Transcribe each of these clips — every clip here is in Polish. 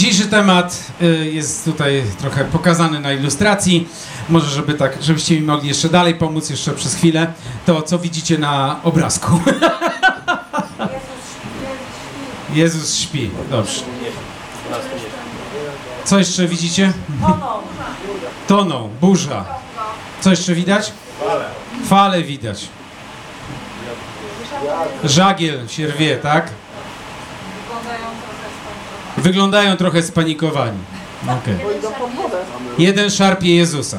Dzisiejszy temat jest tutaj trochę pokazany na ilustracji. Może, żebyście mi mogli jeszcze dalej pomóc, jeszcze przez chwilę. To, co widzicie na obrazku. Jezus śpi. Dobrze. Co jeszcze widzicie? Tonął. Burza. Co jeszcze widać? Fale widać. Żagiel się rwie, tak? Wyglądają trochę spanikowani. Okay. Jeden szarpie Jezusa.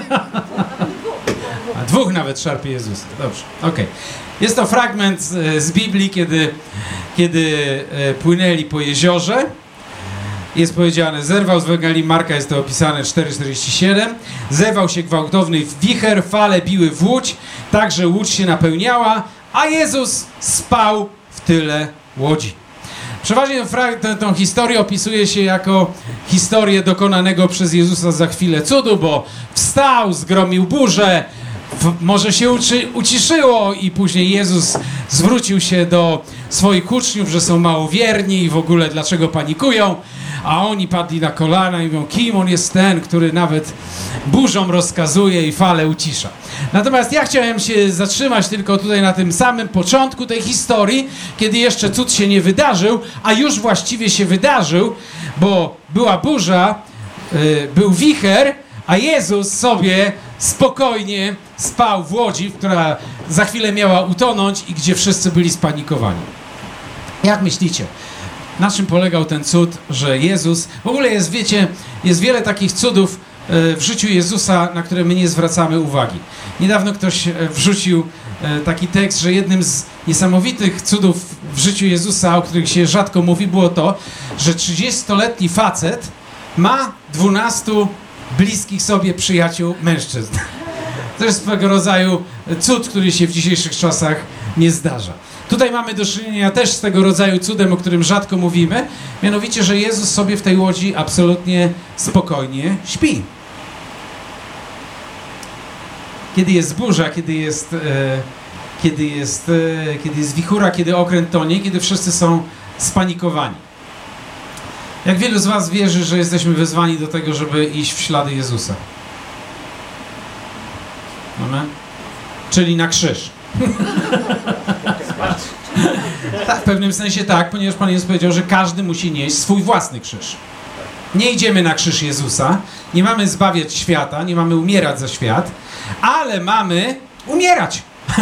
A dwóch nawet szarpie Jezusa. Dobrze, okej. Jest to fragment z Biblii, kiedy płynęli po jeziorze. Jest powiedziane, zerwał z Ewangelii Marka, jest to opisane 4,47. Zerwał się gwałtowny wicher, fale biły w łódź, tak że łódź się napełniała, a Jezus spał w tyle łodzi. Przeważnie tę historię opisuje się jako historię dokonanego przez Jezusa za chwilę cudu, bo wstał, zgromił burzę, morze się uciszyło i później Jezus zwrócił się do swoich uczniów, że są małowierni i w ogóle dlaczego panikują, a oni padli na kolana i mówią, kim on jest ten, który nawet burzą rozkazuje i fale ucisza. Natomiast ja chciałem się zatrzymać tylko tutaj na tym samym początku tej historii, kiedy jeszcze cud się nie wydarzył, a już właściwie się wydarzył, bo była burza, był wicher, a Jezus sobie spokojnie spał w łodzi, która za chwilę miała utonąć i gdzie wszyscy byli spanikowani. Jak myślicie? Na czym polegał ten cud, że Jezus... W ogóle jest, wiecie, jest wiele takich cudów w życiu Jezusa, na które my nie zwracamy uwagi. Niedawno ktoś wrzucił taki tekst, że jednym z niesamowitych cudów w życiu Jezusa, o których się rzadko mówi, było to, że 30-letni facet ma 12 bliskich sobie przyjaciół mężczyzn. To jest swego rodzaju cud, który się w dzisiejszych czasach nie zdarza. Tutaj mamy do czynienia też z tego rodzaju cudem, o którym rzadko mówimy, mianowicie, że Jezus sobie w tej łodzi absolutnie spokojnie śpi. Kiedy jest burza, kiedy jest wichura, kiedy okręt tonie, kiedy wszyscy są spanikowani. Jak wielu z was wierzy, że jesteśmy wezwani do tego, żeby iść w ślady Jezusa? Amen? Czyli na krzyż. Tak, w pewnym sensie tak, ponieważ Pan Jezus powiedział, że każdy musi nieść swój własny krzyż. Nie idziemy na krzyż Jezusa, nie mamy zbawiać świata, nie mamy umierać za świat, ale mamy umierać.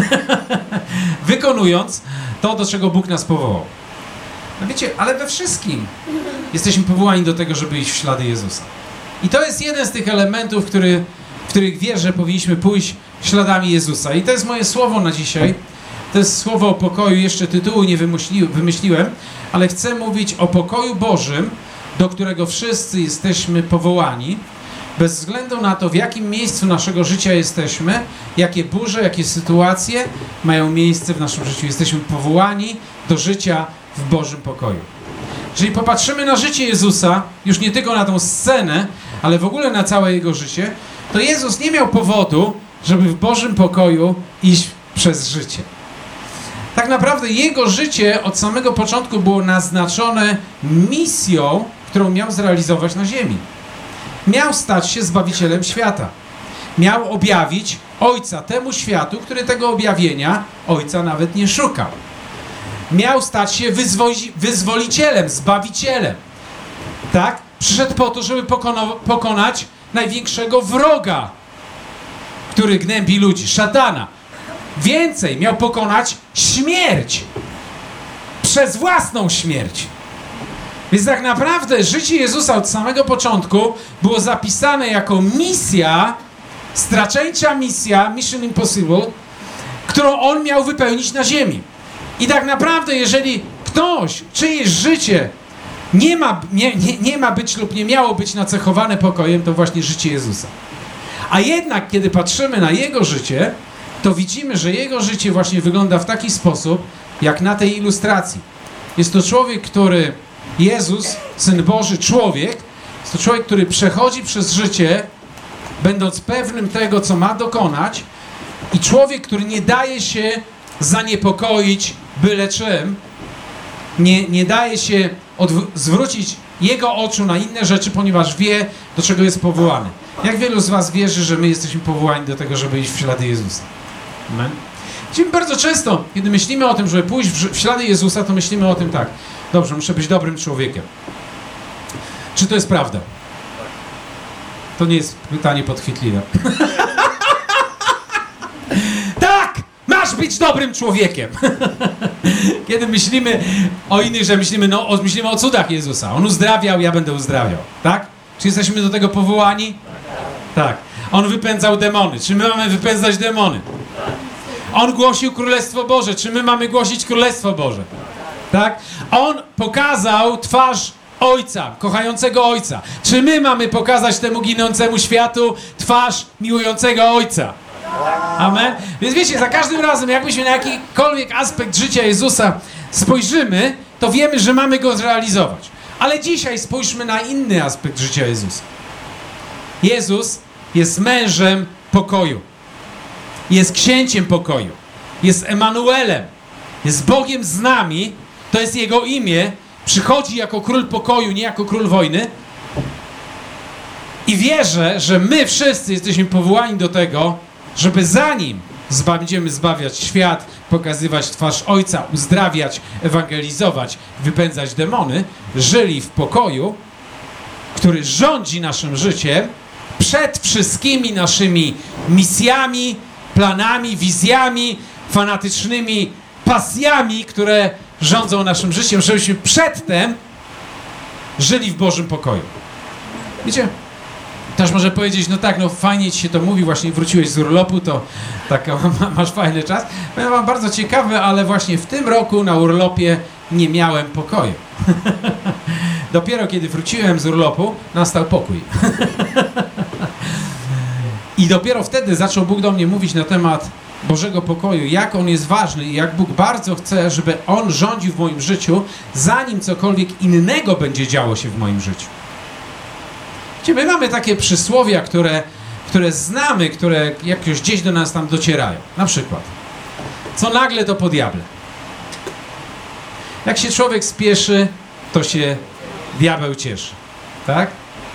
Wykonując to, do czego Bóg nas powołał. No wiecie, ale we wszystkim jesteśmy powołani do tego, żeby iść w ślady Jezusa. I to jest jeden z tych elementów, w których wierzę, że powinniśmy pójść śladami Jezusa. I to jest moje słowo na dzisiaj. To jest słowo o pokoju. Jeszcze tytułu nie wymyśliłem, ale chcę mówić o pokoju Bożym, do którego wszyscy jesteśmy powołani, bez względu na to, w jakim miejscu naszego życia jesteśmy, jakie burze, jakie sytuacje mają miejsce w naszym życiu. Jesteśmy powołani do życia w Bożym pokoju. Jeżeli popatrzymy na życie Jezusa, już nie tylko na tą scenę, ale w ogóle na całe Jego życie, to Jezus nie miał powodu, żeby w Bożym pokoju iść przez życie. Tak naprawdę Jego życie od samego początku było naznaczone misją, którą miał zrealizować na ziemi. Miał stać się Zbawicielem świata. Miał objawić Ojca temu światu, który tego objawienia Ojca nawet nie szukał. Miał stać się wyzwolicielem, Zbawicielem. Tak? Przyszedł po to, żeby pokonać największego wroga, który gnębi ludzi, szatana. Więcej, miał pokonać śmierć przez własną śmierć. Więc tak naprawdę życie Jezusa od samego początku było zapisane jako misja, straceńcza misja, Mission Impossible, którą On miał wypełnić na ziemi. I tak naprawdę, jeżeli ktoś, czyjeś życie nie ma być lub nie miało być nacechowane pokojem, to właśnie życie Jezusa. A jednak, kiedy patrzymy na Jego życie, to widzimy, że Jego życie właśnie wygląda w taki sposób, jak na tej ilustracji. Jest to człowiek, który Jezus, Syn Boży, człowiek, jest to człowiek, który przechodzi przez życie, będąc pewnym tego, co ma dokonać, i człowiek, który nie daje się zaniepokoić byle czym, nie daje się zwrócić Jego oczu na inne rzeczy, ponieważ wie, do czego jest powołany. Jak wielu z was wierzy, że my jesteśmy powołani do tego, żeby iść w ślady Jezusa? Amen. Widzimy bardzo często, kiedy myślimy o tym, żeby pójść w ślady Jezusa, to myślimy o tym tak. Dobrze, muszę być dobrym człowiekiem. Czy to jest prawda? To nie jest pytanie podchwytliwe. Tak! Masz być dobrym człowiekiem! Kiedy myślimy o innych, że myślimy o cudach Jezusa. On uzdrawiał, ja będę uzdrawiał. Tak? Czy jesteśmy do tego powołani? Tak. On wypędzał demony. Czy my mamy wypędzać demony? On głosił Królestwo Boże. Czy my mamy głosić Królestwo Boże? Tak? On pokazał twarz Ojca, kochającego Ojca. Czy my mamy pokazać temu ginącemu światu twarz miłującego Ojca? Amen? Więc wiecie, za każdym razem, jakbyśmy na jakikolwiek aspekt życia Jezusa spojrzymy, to wiemy, że mamy go zrealizować. Ale dzisiaj spójrzmy na inny aspekt życia Jezusa. Jezus jest mężem pokoju. Jest księciem pokoju. Jest Emanuelem. Jest Bogiem z nami. To jest Jego imię. Przychodzi jako król pokoju, nie jako król wojny. I wierzę, że my wszyscy jesteśmy powołani do tego, żeby zanim będziemy zbawiać świat, pokazywać twarz Ojca, uzdrawiać, ewangelizować, wypędzać demony, żyli w pokoju, który rządzi naszym życiem przed wszystkimi naszymi misjami, planami, wizjami, fanatycznymi pasjami, które rządzą naszym życiem, żebyśmy przedtem żyli w Bożym pokoju. Wiecie? Ktoś może powiedzieć, no tak, no fajnie ci się to mówi, właśnie wróciłeś z urlopu, to tak, masz fajny czas. Ja mam bardzo ciekawe, ale właśnie w tym roku na urlopie nie miałem pokoju. Dopiero kiedy wróciłem z urlopu, nastał pokój. I dopiero wtedy zaczął Bóg do mnie mówić na temat Bożego pokoju, jak On jest ważny i jak Bóg bardzo chce, żeby On rządził w moim życiu, zanim cokolwiek innego będzie działo się w moim życiu. My mamy takie przysłowia, które znamy, które jakoś gdzieś do nas tam docierają. Na przykład, co nagle to po diable. Jak się człowiek spieszy, to się diabeł cieszy. Tak?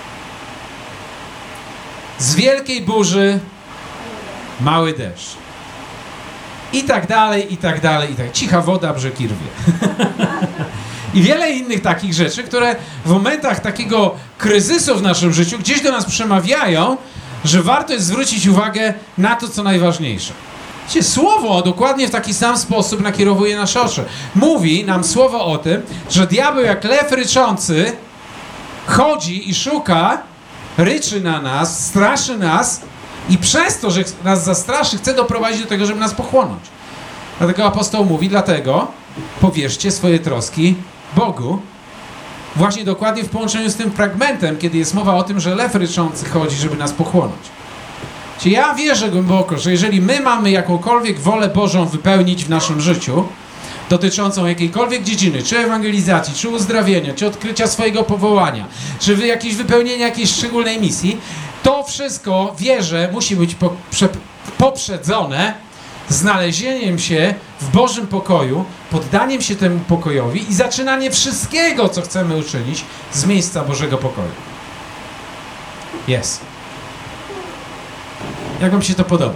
Z wielkiej burzy mały deszcz. I tak dalej, i tak dalej, i tak. Cicha woda brzegi rwie. I wiele innych takich rzeczy, które w momentach takiego kryzysu w naszym życiu gdzieś do nas przemawiają, że warto jest zwrócić uwagę na to, co najważniejsze. Wiecie, Słowo dokładnie w taki sam sposób nakierowuje nasze oczy. Mówi nam Słowo o tym, że diabeł jak lew ryczący chodzi i szuka, ryczy na nas, straszy nas i przez to, że nas zastraszy, chce doprowadzić do tego, żeby nas pochłonąć. Dlatego apostoł mówi, dlatego powierzcie swoje troski Bogu. Właśnie dokładnie w połączeniu z tym fragmentem, kiedy jest mowa o tym, że lew ryczący chodzi, żeby nas pochłonąć. Czyli ja wierzę głęboko, że jeżeli my mamy jakąkolwiek wolę Bożą wypełnić w naszym życiu, dotyczącą jakiejkolwiek dziedziny, czy ewangelizacji, czy uzdrawienia, czy odkrycia swojego powołania, czy jakieś wypełnienia jakiejś szczególnej misji, to wszystko, wierzę, musi być poprzedzone znalezieniem się w Bożym pokoju, poddaniem się temu pokojowi i zaczynanie wszystkiego, co chcemy uczynić z miejsca Bożego pokoju. Jest. Jak wam się to podoba?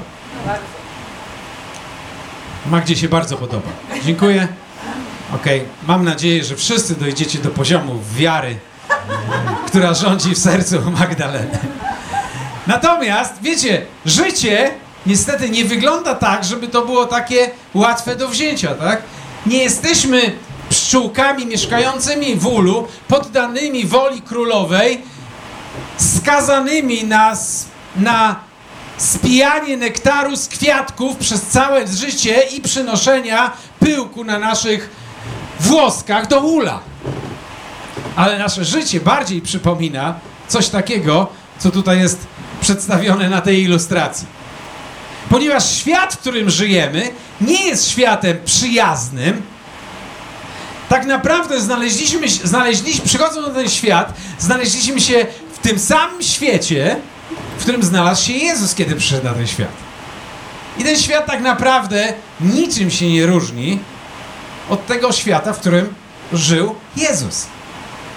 Magdzie się bardzo podoba. Dziękuję. Okej. Mam nadzieję, że wszyscy dojdziecie do poziomu wiary, która rządzi w sercu Magdaleny. Natomiast, wiecie, życie niestety nie wygląda tak, żeby to było takie łatwe do wzięcia, tak? Nie jesteśmy pszczółkami mieszkającymi w ulu, poddanymi woli królowej, skazanymi na spijanie nektaru z kwiatków przez całe życie i przynoszenia pyłku na naszych włoskach do ula. Ale nasze życie bardziej przypomina coś takiego, co tutaj jest przedstawione na tej ilustracji. Ponieważ świat, w którym żyjemy, nie jest światem przyjaznym, tak naprawdę przychodząc na ten świat, znaleźliśmy się w tym samym świecie, w którym znalazł się Jezus, kiedy przyszedł na ten świat. I ten świat tak naprawdę niczym się nie różni od tego świata, w którym żył Jezus.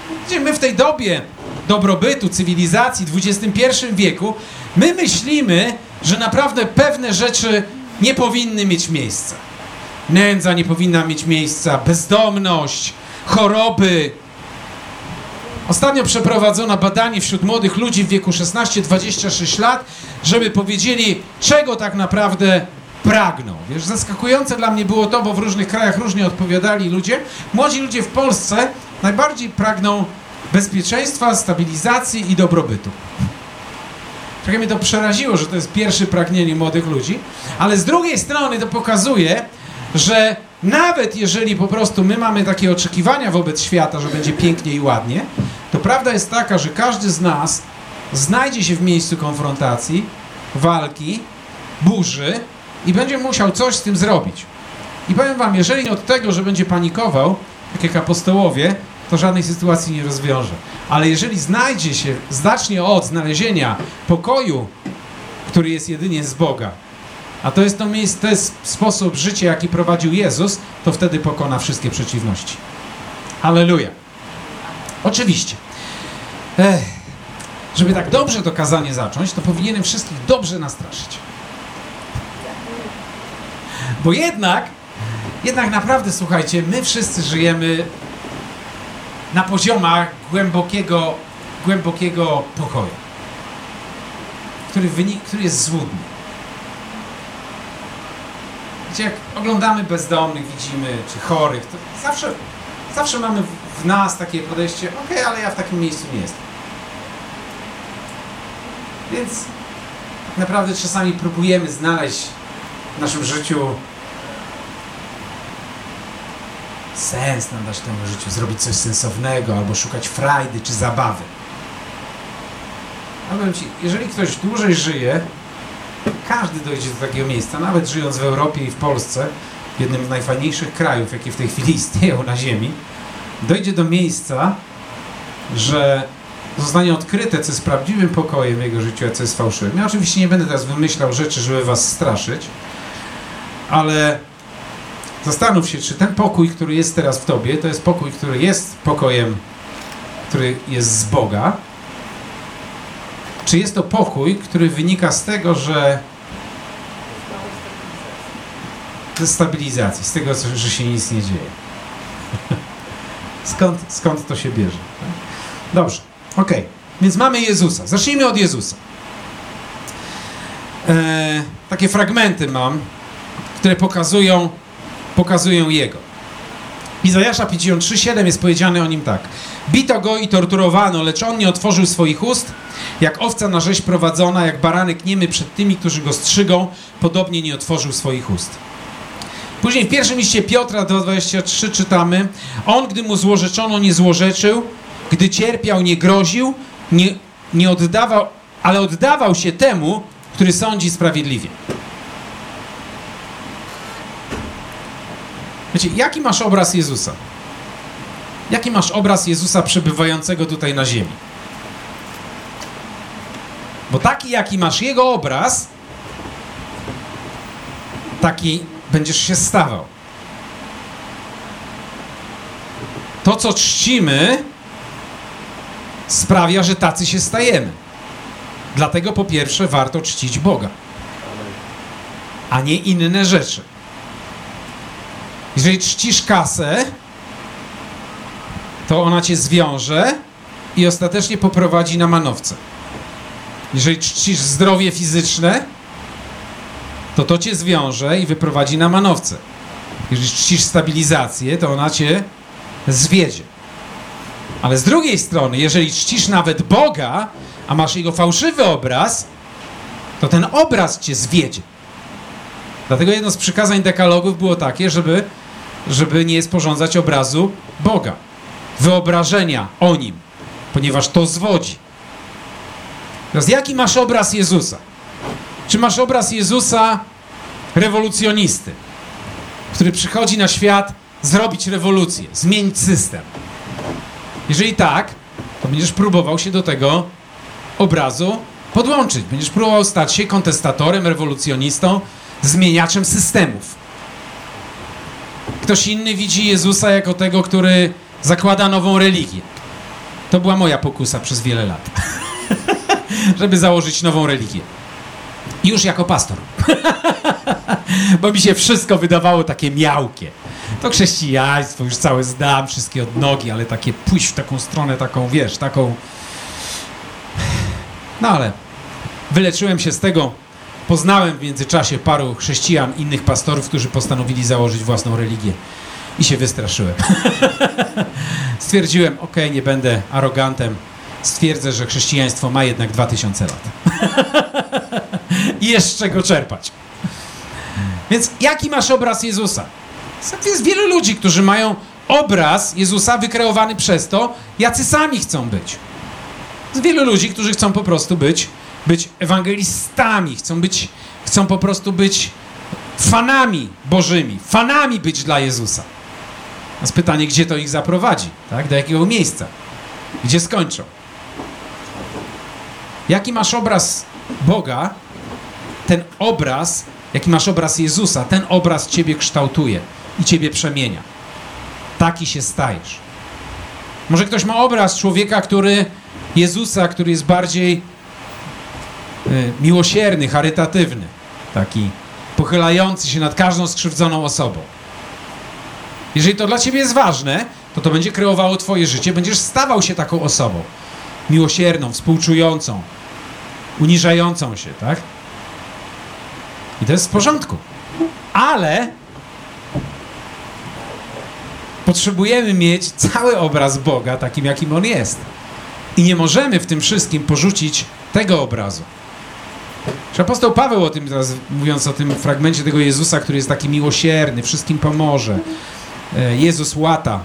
Gdzie my w tej dobie dobrobytu, cywilizacji, XXI wieku, my myślimy, że naprawdę pewne rzeczy nie powinny mieć miejsca. Nędza nie powinna mieć miejsca, bezdomność, choroby. Ostatnio przeprowadzono badanie wśród młodych ludzi w wieku 16-26 lat, żeby powiedzieli, czego tak naprawdę pragną. Wiesz, zaskakujące dla mnie było to, bo w różnych krajach różnie odpowiadali ludzie. Młodzi ludzie w Polsce najbardziej pragną bezpieczeństwa, stabilizacji i dobrobytu. Trochę mnie to przeraziło, że to jest pierwsze pragnienie młodych ludzi, ale z drugiej strony to pokazuje, że nawet jeżeli po prostu my mamy takie oczekiwania wobec świata, że będzie pięknie i ładnie, to prawda jest taka, że każdy z nas znajdzie się w miejscu konfrontacji, walki, burzy i będzie musiał coś z tym zrobić. I powiem wam, jeżeli od tego, że będzie panikował, tak jak apostołowie, to żadnej sytuacji nie rozwiąże. Ale jeżeli zacznie od znalezienia pokoju, który jest jedynie z Boga, a to jest to miejsce, to jest sposób życia, jaki prowadził Jezus, to wtedy pokona wszystkie przeciwności. Halleluja. Oczywiście. Żeby tak dobrze to kazanie zacząć, to powinienem wszystkich dobrze nastraszyć. Bo jednak naprawdę, słuchajcie, my wszyscy żyjemy na poziomach głębokiego pokoju, który jest złudny. Wiecie, jak oglądamy bezdomnych, widzimy, czy chorych, to zawsze mamy w nas takie podejście, okej, ale ja w takim miejscu nie jestem. Więc tak naprawdę czasami próbujemy znaleźć w naszym życiu sens, nadać temu życiu, zrobić coś sensownego, albo szukać frajdy czy zabawy. A powiem ci, jeżeli ktoś dłużej żyje, każdy dojdzie do takiego miejsca, nawet żyjąc w Europie i w Polsce, w jednym z najfajniejszych krajów, jakie w tej chwili istnieją na ziemi, dojdzie do miejsca, że zostanie odkryte, co jest prawdziwym pokojem w jego życiu, a co jest fałszywym. Ja oczywiście nie będę teraz wymyślał rzeczy, żeby was straszyć, ale zastanów się, czy ten pokój, który jest teraz w tobie, to jest pokój, który jest pokojem, który jest z Boga, czy jest to pokój, który wynika z tego, że ze stabilizacji, z tego, że się nic nie dzieje. Skąd to się bierze? Dobrze, okej. Więc mamy Jezusa. Zacznijmy od Jezusa. Takie fragmenty mam, które pokazują Jego. Izajasza 53:7 jest powiedziane o Nim tak. Bito Go i torturowano, lecz On nie otworzył swoich ust. Jak owca na rzeź prowadzona, jak baranek niemy przed tymi, którzy Go strzygą, podobnie nie otworzył swoich ust. Później w pierwszym liście Piotra 2:23 czytamy: On, gdy mu złorzeczono, nie złorzeczył, gdy cierpiał, nie groził, nie oddawał, ale oddawał się temu, który sądzi sprawiedliwie. Wiecie, jaki masz obraz Jezusa? Jaki masz obraz Jezusa przebywającego tutaj na ziemi? Bo taki, jaki masz Jego obraz, taki będziesz się stawał. To, co czcimy, sprawia, że tacy się stajemy. Dlatego po pierwsze warto czcić Boga, a nie inne rzeczy. Jeżeli czcisz kasę, to ona cię zwiąże i ostatecznie poprowadzi na manowce. Jeżeli czcisz zdrowie fizyczne, to cię zwiąże i wyprowadzi na manowce. Jeżeli czcisz stabilizację, to ona cię zwiedzie. Ale z drugiej strony, jeżeli czcisz nawet Boga, a masz Jego fałszywy obraz, to ten obraz cię zwiedzie. Dlatego jedno z przykazań dekalogów było takie, żeby nie sporządzać obrazu Boga, wyobrażenia o Nim, ponieważ to zwodzi. Teraz jaki masz obraz Jezusa? Czy masz obraz Jezusa rewolucjonisty, który przychodzi na świat zrobić rewolucję, zmienić system? Jeżeli tak, to będziesz próbował się do tego obrazu podłączyć. Będziesz próbował stać się kontestatorem, rewolucjonistą, zmieniaczem systemów. Ktoś inny widzi Jezusa jako tego, który zakłada nową religię. To była moja pokusa przez wiele lat. Żeby założyć nową religię. Już jako pastor. Bo mi się wszystko wydawało takie miałkie. To chrześcijaństwo już całe znam, wszystkie od nogi, ale takie pójść w taką stronę, taką, wiesz, taką... No ale wyleczyłem się z tego. Poznałem w międzyczasie paru chrześcijan, innych pastorów, którzy postanowili założyć własną religię. I się wystraszyłem. Stwierdziłem, okej, nie będę arogantem. Stwierdzę, że chrześcijaństwo ma jednak 2000 lat. I jest z czego czerpać. Więc jaki masz obraz Jezusa? Jest wielu ludzi, którzy mają obraz Jezusa wykreowany przez to, jacy sami chcą być. Jest wielu ludzi, którzy chcą po prostu być ewangelistami, chcą po prostu być fanami bożymi, fanami być dla Jezusa. Jest pytanie, gdzie to ich zaprowadzi, tak? Do jakiego miejsca? Gdzie skończą? Jaki masz obraz Boga? Ten obraz, jaki masz obraz Jezusa, ten obraz ciebie kształtuje i ciebie przemienia. Taki się stajesz. Może ktoś ma obraz człowieka, Jezusa, który jest bardziej miłosierny, charytatywny, taki pochylający się nad każdą skrzywdzoną osobą. Jeżeli to dla ciebie jest ważne, to będzie kreowało twoje życie, będziesz stawał się taką osobą. Miłosierną, współczującą, uniżającą się, tak? I to jest w porządku. Ale potrzebujemy mieć cały obraz Boga takim, jakim On jest. I nie możemy w tym wszystkim porzucić tego obrazu. Apostoł Paweł o tym teraz, mówiąc o tym fragmencie tego Jezusa, który jest taki miłosierny, wszystkim pomoże. Jezus łata.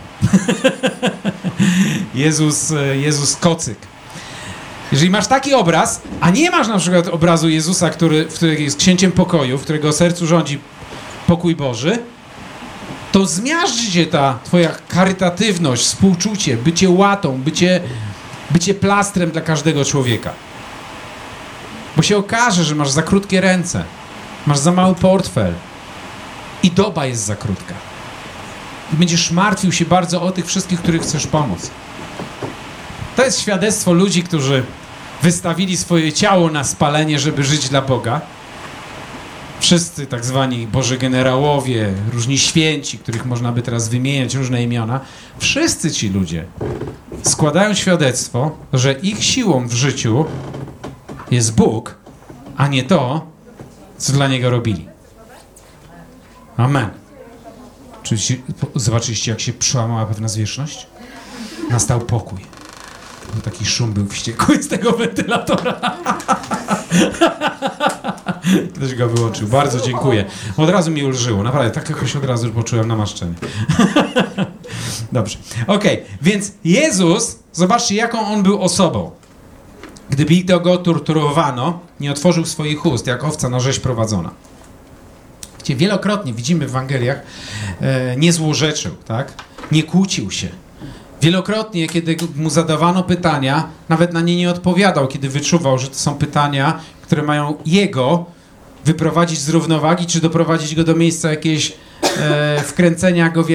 Jezus kocyk. Jeżeli masz taki obraz, a nie masz na przykład obrazu Jezusa, który jest księciem pokoju, w którego sercu rządzi pokój Boży, to zmiażdży cię ta twoja charytatywność, współczucie, bycie łatą, bycie plastrem dla każdego człowieka. Bo się okaże, że masz za krótkie ręce, masz za mały portfel i doba jest za krótka. I będziesz martwił się bardzo o tych wszystkich, których chcesz pomóc. To jest świadectwo ludzi, którzy wystawili swoje ciało na spalenie, żeby żyć dla Boga. Wszyscy tak zwani Boży generałowie, różni święci, których można by teraz wymieniać, różne imiona. Wszyscy ci ludzie składają świadectwo, że ich siłą w życiu jest Bóg, a nie to, co dla Niego robili. Amen. Zobaczyliście, jak się przełamała pewna zwierzchność? Nastał pokój. Taki szum był wściekły z tego wentylatora. Ktoś go wyłączył. Bardzo dziękuję. Od razu mi ulżyło. Naprawdę, tak jakoś od razu poczułem namaszczenie. Dobrze. Okej, więc Jezus, zobaczcie, jaką On był osobą. Gdy go torturowano, nie otworzył swoich ust, jak owca na rzeź prowadzona. Gdzie wielokrotnie widzimy w Ewangeliach, nie złorzeczył, tak? Nie kłócił się. Wielokrotnie, kiedy mu zadawano pytania, nawet na nie nie odpowiadał, kiedy wyczuwał, że to są pytania, które mają jego wyprowadzić z równowagi, czy doprowadzić go do miejsca jakiegoś wkręcenia go w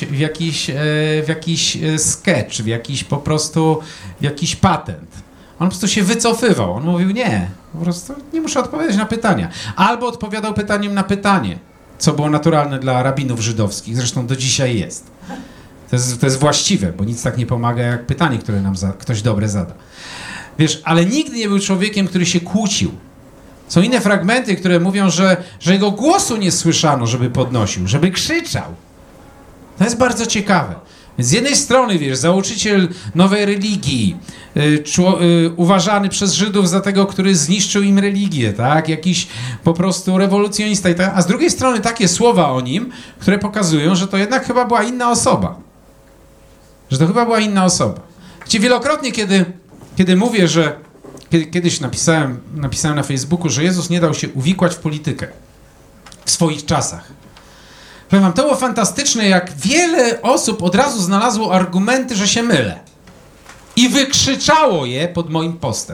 jakiś sketch, w jakiś patent. On po prostu się wycofywał. On mówił, nie, po prostu nie muszę odpowiadać na pytania. Albo odpowiadał pytaniem na pytanie, co było naturalne dla rabinów żydowskich, zresztą do dzisiaj jest. To jest właściwe, bo nic tak nie pomaga jak pytanie, które nam ktoś dobre zada. Wiesz, ale nigdy nie był człowiekiem, który się kłócił. Są inne fragmenty, które mówią, że jego głosu nie słyszano, żeby podnosił, żeby krzyczał. To jest bardzo ciekawe. Więc z jednej strony, wiesz, założyciel nowej religii, uważany przez Żydów za tego, który zniszczył im religię, tak? Jakiś po prostu rewolucjonista i tak. A z drugiej strony takie słowa o nim, które pokazują, że to jednak chyba była inna osoba. Że to chyba była inna osoba. Gdzie wielokrotnie, kiedy mówię, że kiedyś napisałem na Facebooku, że Jezus nie dał się uwikłać w politykę w swoich czasach. Powiem wam, to było fantastyczne, jak wiele osób od razu znalazło argumenty, że się mylę. I wykrzyczało je pod moim postem.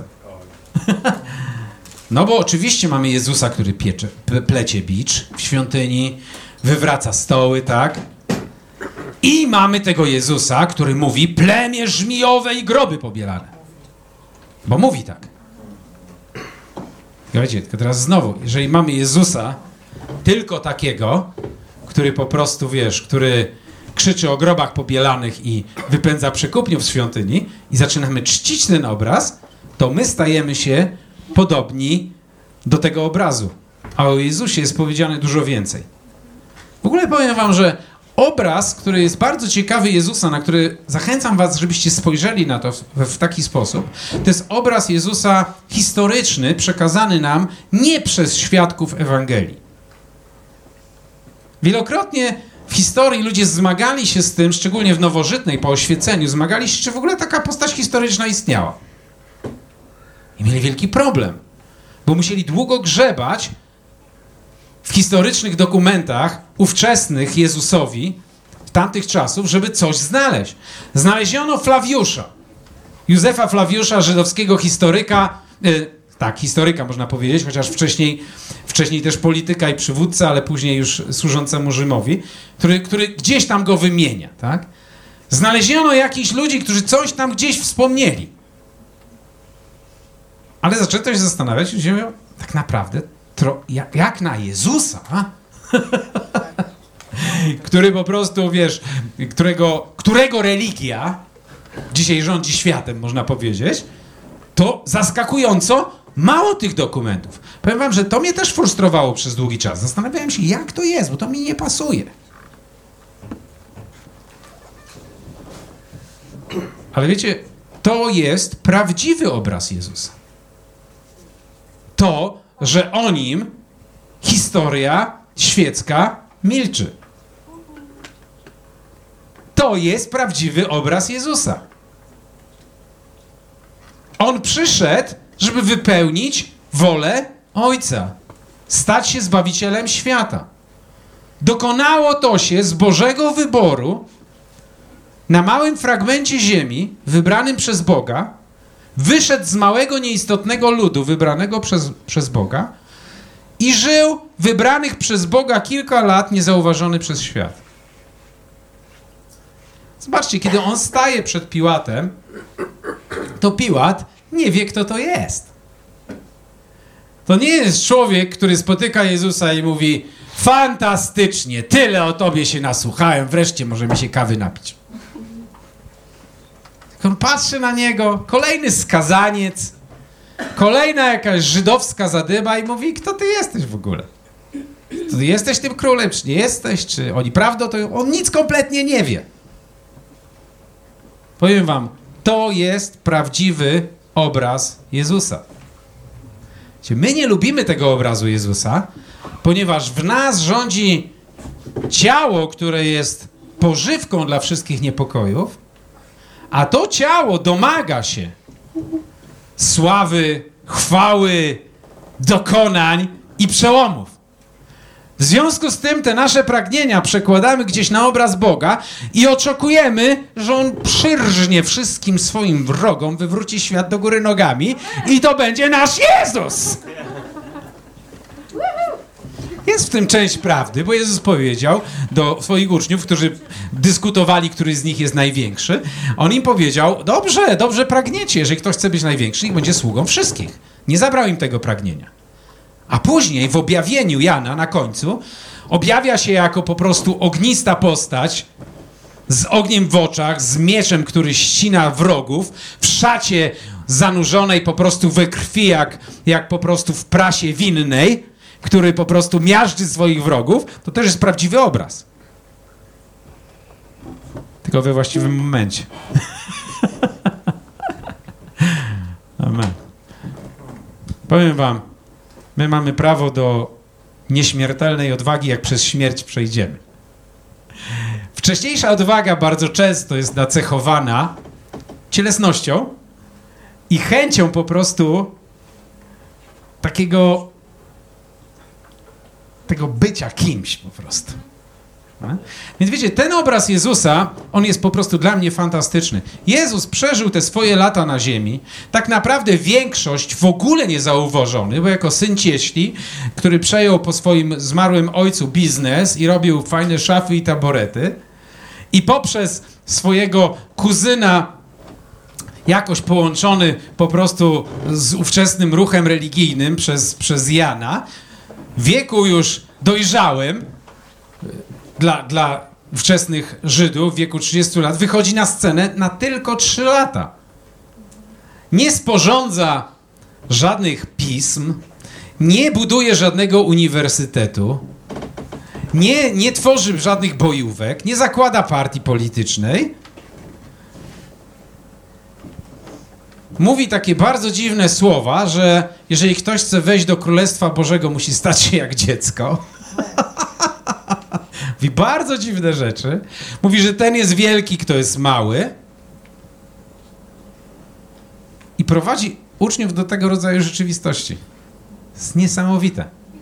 No bo oczywiście mamy Jezusa, który plecie bicz w świątyni, wywraca stoły, tak? I mamy tego Jezusa, który mówi plemię żmijowe i groby pobielane. Bo mówi tak. Wiecie, tylko teraz znowu, jeżeli mamy Jezusa tylko takiego, który po prostu, który krzyczy o grobach pobielanych i wypędza przekupniów z świątyni i zaczynamy czcić ten obraz, to my stajemy się podobni do tego obrazu. A o Jezusie jest powiedziane dużo więcej. W ogóle powiem wam, że obraz, który jest bardzo ciekawy Jezusa, na który zachęcam was, żebyście spojrzeli na to w taki sposób, to jest obraz Jezusa historyczny, przekazany nam nie przez świadków Ewangelii. Wielokrotnie w historii ludzie zmagali się z tym, szczególnie w nowożytnej, po oświeceniu, zmagali się, czy w ogóle taka postać historyczna istniała. I mieli wielki problem, bo musieli długo grzebać w historycznych dokumentach ówczesnych Jezusowi w tamtych czasów, żeby coś znaleźć. Znaleziono Flawiusza, Józefa Flawiusza, żydowskiego historyka, historyka można powiedzieć, chociaż wcześniej też polityka i przywódca, ale później już służącemu Rzymowi, który gdzieś tam go wymienia, tak? Znaleziono jakichś ludzi, którzy coś tam gdzieś wspomnieli. Ale zaczęto się zastanawiać, że tak naprawdę jak na Jezusa, który po prostu, którego religia dzisiaj rządzi światem, można powiedzieć, to zaskakująco mało tych dokumentów. Powiem wam, że to mnie też frustrowało przez długi czas. Zastanawiałem się, jak to jest, bo to mi nie pasuje. Ale wiecie, to jest prawdziwy obraz Jezusa. To, że o nim historia świecka milczy. To jest prawdziwy obraz Jezusa. On przyszedł, żeby wypełnić wolę Ojca. Stać się Zbawicielem świata. Dokonało to się z Bożego wyboru na małym fragmencie ziemi, wybranym przez Boga, wyszedł z małego, nieistotnego ludu, wybranego przez Boga i żył wybranych przez Boga kilka lat, niezauważony przez świat. Zobaczcie, kiedy on staje przed Piłatem, to Piłat nie wie, kto to jest. To nie jest człowiek, który spotyka Jezusa i mówi: fantastycznie, tyle o tobie się nasłuchałem, wreszcie możemy się kawy napić. On patrzy na niego, kolejny skazaniec, kolejna jakaś żydowska zadyma i mówi: kto ty jesteś w ogóle? Ty jesteś tym królem, czy nie jesteś? Czy oni prawdą? To on nic kompletnie nie wie. Powiem wam, to jest prawdziwy obraz Jezusa. My nie lubimy tego obrazu Jezusa, ponieważ w nas rządzi ciało, które jest pożywką dla wszystkich niepokojów, a to ciało domaga się sławy, chwały, dokonań i przełomów. W związku z tym te nasze pragnienia przekładamy gdzieś na obraz Boga i oczekujemy, że On przyrżnie wszystkim swoim wrogom, wywróci świat do góry nogami i to będzie nasz Jezus! Jest w tym część prawdy, bo Jezus powiedział do swoich uczniów, którzy dyskutowali, który z nich jest największy. On im powiedział: dobrze pragniecie, jeżeli ktoś chce być największy, niech będzie sługą wszystkich. Nie zabrał im tego pragnienia. A później w objawieniu Jana na końcu objawia się jako po prostu ognista postać z ogniem w oczach, z mieczem, który ścina wrogów, w szacie zanurzonej po prostu we krwi, jak po prostu w prasie winnej, który po prostu miażdży swoich wrogów. To też jest prawdziwy obraz. Tylko we właściwym momencie. Amen. Powiem wam, my mamy prawo do nieśmiertelnej odwagi, jak przez śmierć przejdziemy. Wcześniejsza odwaga bardzo często jest nacechowana cielesnością i chęcią po prostu tego bycia kimś po prostu. Więc wiecie, ten obraz Jezusa, on jest po prostu dla mnie fantastyczny. Jezus przeżył te swoje lata na ziemi, tak naprawdę większość w ogóle niezauważony, bo jako syn cieśli, który przejął po swoim zmarłym ojcu biznes i robił fajne szafy i taborety, i poprzez swojego kuzyna, jakoś połączony po prostu z ówczesnym ruchem religijnym przez Jana, w wieku już dojrzałym dla wczesnych Żydów, w wieku 30 lat, wychodzi na scenę na tylko 3 lata. Nie sporządza żadnych pism, nie buduje żadnego uniwersytetu, nie tworzy żadnych bojówek, nie zakłada partii politycznej. Mówi takie bardzo dziwne słowa, że jeżeli ktoś chce wejść do Królestwa Bożego, musi stać się jak dziecko. Mówi bardzo dziwne rzeczy. Mówi, że ten jest wielki, kto jest mały. I prowadzi uczniów do tego rodzaju rzeczywistości. To jest niesamowite.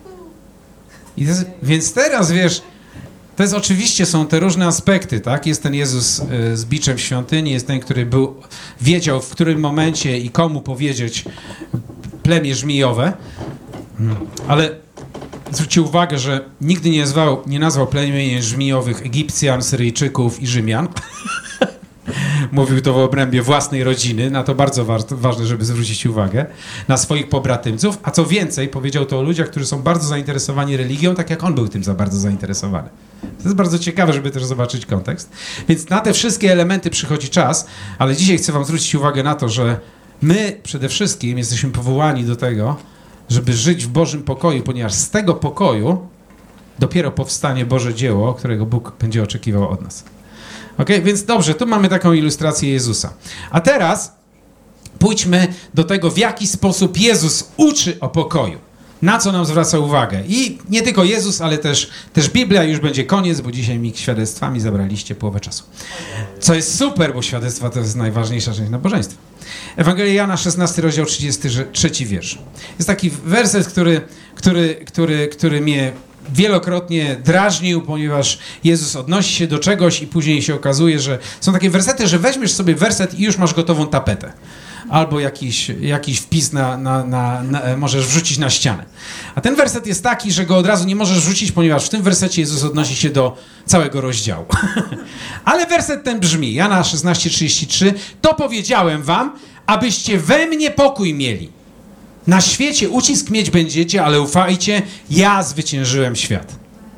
Więc teraz, wiesz, to jest oczywiście, są te różne aspekty, tak? Jest ten Jezus z biczem w świątyni, jest ten, który wiedział, w którym momencie i komu powiedzieć plemię żmijowe, ale zwróćcie uwagę, że nigdy nie nazwał plemię żmijowych Egipcjan, Syryjczyków i Rzymian. Mówił to w obrębie własnej rodziny, na to bardzo ważne, żeby zwrócić uwagę, na swoich pobratymców, a co więcej, powiedział to o ludziach, którzy są bardzo zainteresowani religią, tak jak on był tym za bardzo zainteresowany. To jest bardzo ciekawe, żeby też zobaczyć kontekst. Więc na te wszystkie elementy przychodzi czas, ale dzisiaj chcę wam zwrócić uwagę na to, że my przede wszystkim jesteśmy powołani do tego, żeby żyć w Bożym pokoju, ponieważ z tego pokoju dopiero powstanie Boże dzieło, którego Bóg będzie oczekiwał od nas. Okay? Więc dobrze, tu mamy taką ilustrację Jezusa. A teraz pójdźmy do tego, w jaki sposób Jezus uczy o pokoju. Na co nam zwraca uwagę. I nie tylko Jezus, ale też Biblia. Już będzie koniec, bo dzisiaj mi świadectwami zabraliście połowę czasu. Co jest super, bo świadectwa to jest najważniejsza część nabożeństwa. Ewangelia Jana, 16 rozdział, 33 wiersz. Jest taki werset, który mnie wielokrotnie drażnił, ponieważ Jezus odnosi się do czegoś i później się okazuje, że są takie wersety, że weźmiesz sobie werset i już masz gotową tapetę. Albo jakiś wpis możesz wrzucić na ścianę. A ten werset jest taki, że go od razu nie możesz wrzucić, ponieważ w tym wersecie Jezus odnosi się do całego rozdziału. Ale werset ten brzmi, Jana 16:33, to powiedziałem wam, abyście we mnie pokój mieli. Na świecie ucisk mieć będziecie, ale ufajcie, ja zwyciężyłem świat.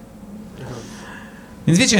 Więc wiecie,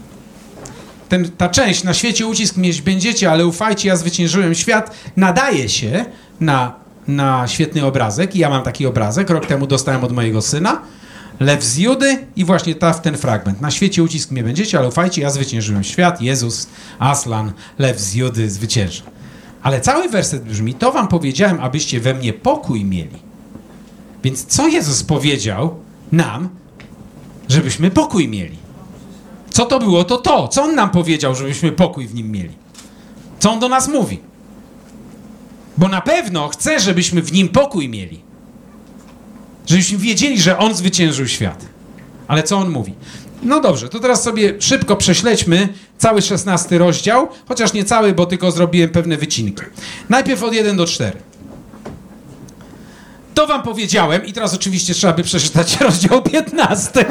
ta część, na świecie ucisk mieć będziecie, ale ufajcie, ja zwyciężyłem świat, nadaje się na świetny obrazek. I ja mam taki obrazek, rok temu dostałem od mojego syna, lew z Judy i właśnie ten fragment. Na świecie ucisk mnie będziecie, ale ufajcie, ja zwyciężyłem świat, Jezus, Aslan, lew z Judy zwycięży. Ale cały werset brzmi, to wam powiedziałem, abyście we mnie pokój mieli. Więc co Jezus powiedział nam, żebyśmy pokój mieli? Co to było, to? Co On nam powiedział, żebyśmy pokój w Nim mieli? Co On do nas mówi? Bo na pewno chce, żebyśmy w Nim pokój mieli. Żebyśmy wiedzieli, że On zwyciężył świat. Ale co On mówi? No dobrze, to teraz sobie szybko prześledźmy cały 16 rozdział, chociaż nie cały, bo tylko zrobiłem pewne wycinki. Najpierw od 1 do 4. To wam powiedziałem i teraz oczywiście trzeba by przeczytać rozdział 15.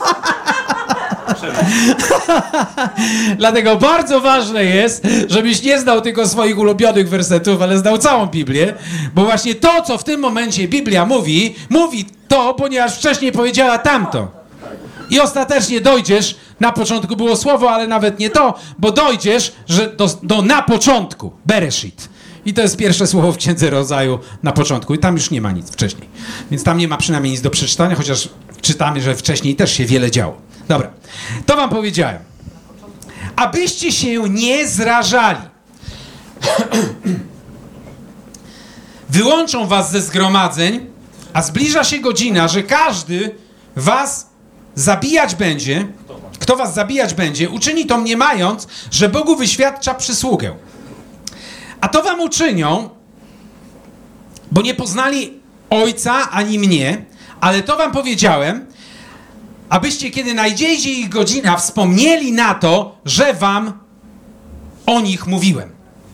Dlatego bardzo ważne jest, żebyś nie znał tylko swoich ulubionych wersetów, ale znał całą Biblię, bo właśnie to, co w tym momencie Biblia mówi to, ponieważ wcześniej powiedziała tamto. I ostatecznie dojdziesz, na początku było słowo, ale nawet nie to, bo dojdziesz do na początku, Bereshit. I to jest pierwsze słowo w Księdze Rodzaju na początku. I tam już nie ma nic wcześniej. Więc tam nie ma przynajmniej nic do przeczytania, chociaż czytamy, że wcześniej też się wiele działo. Dobra, to wam powiedziałem. Abyście się nie zrażali. Wyłączą was ze zgromadzeń, a zbliża się godzina, że każdy was zabijać będzie, kto was zabijać będzie, uczyni to mniemając, że Bogu wyświadcza przysługę. A to wam uczynią, bo nie poznali Ojca ani mnie, ale to wam powiedziałem, abyście, kiedy najdziejdzie ich godzina, wspomnieli na to, że wam o nich mówiłem.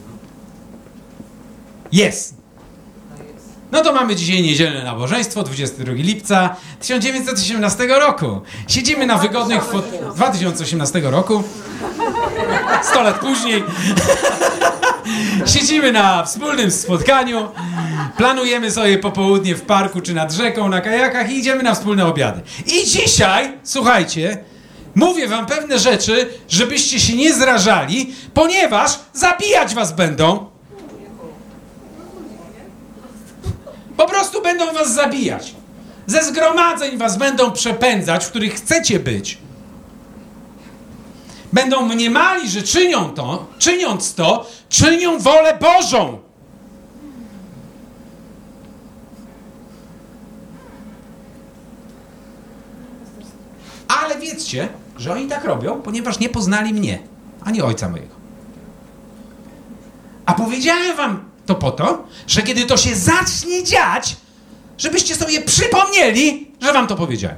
Jest. No to mamy dzisiaj niedzielne nabożeństwo, 22 lipca 1918 roku. Siedzimy na wygodnych 2018 roku. 100 lat później. Siedzimy na wspólnym spotkaniu, planujemy sobie popołudnie w parku czy nad rzeką na kajakach i idziemy na wspólne obiady. I dzisiaj, słuchajcie, mówię wam pewne rzeczy, żebyście się nie zrażali, ponieważ zabijać was będą. Po prostu będą was zabijać. Ze zgromadzeń was będą przepędzać, w których chcecie być. Będą mniemali, że czyniąc to, czynią wolę Bożą. Ale wiedzcie, że oni tak robią, ponieważ nie poznali mnie, ani Ojca mojego. A powiedziałem wam to po to, że kiedy to się zacznie dziać, żebyście sobie przypomnieli, że wam to powiedziałem.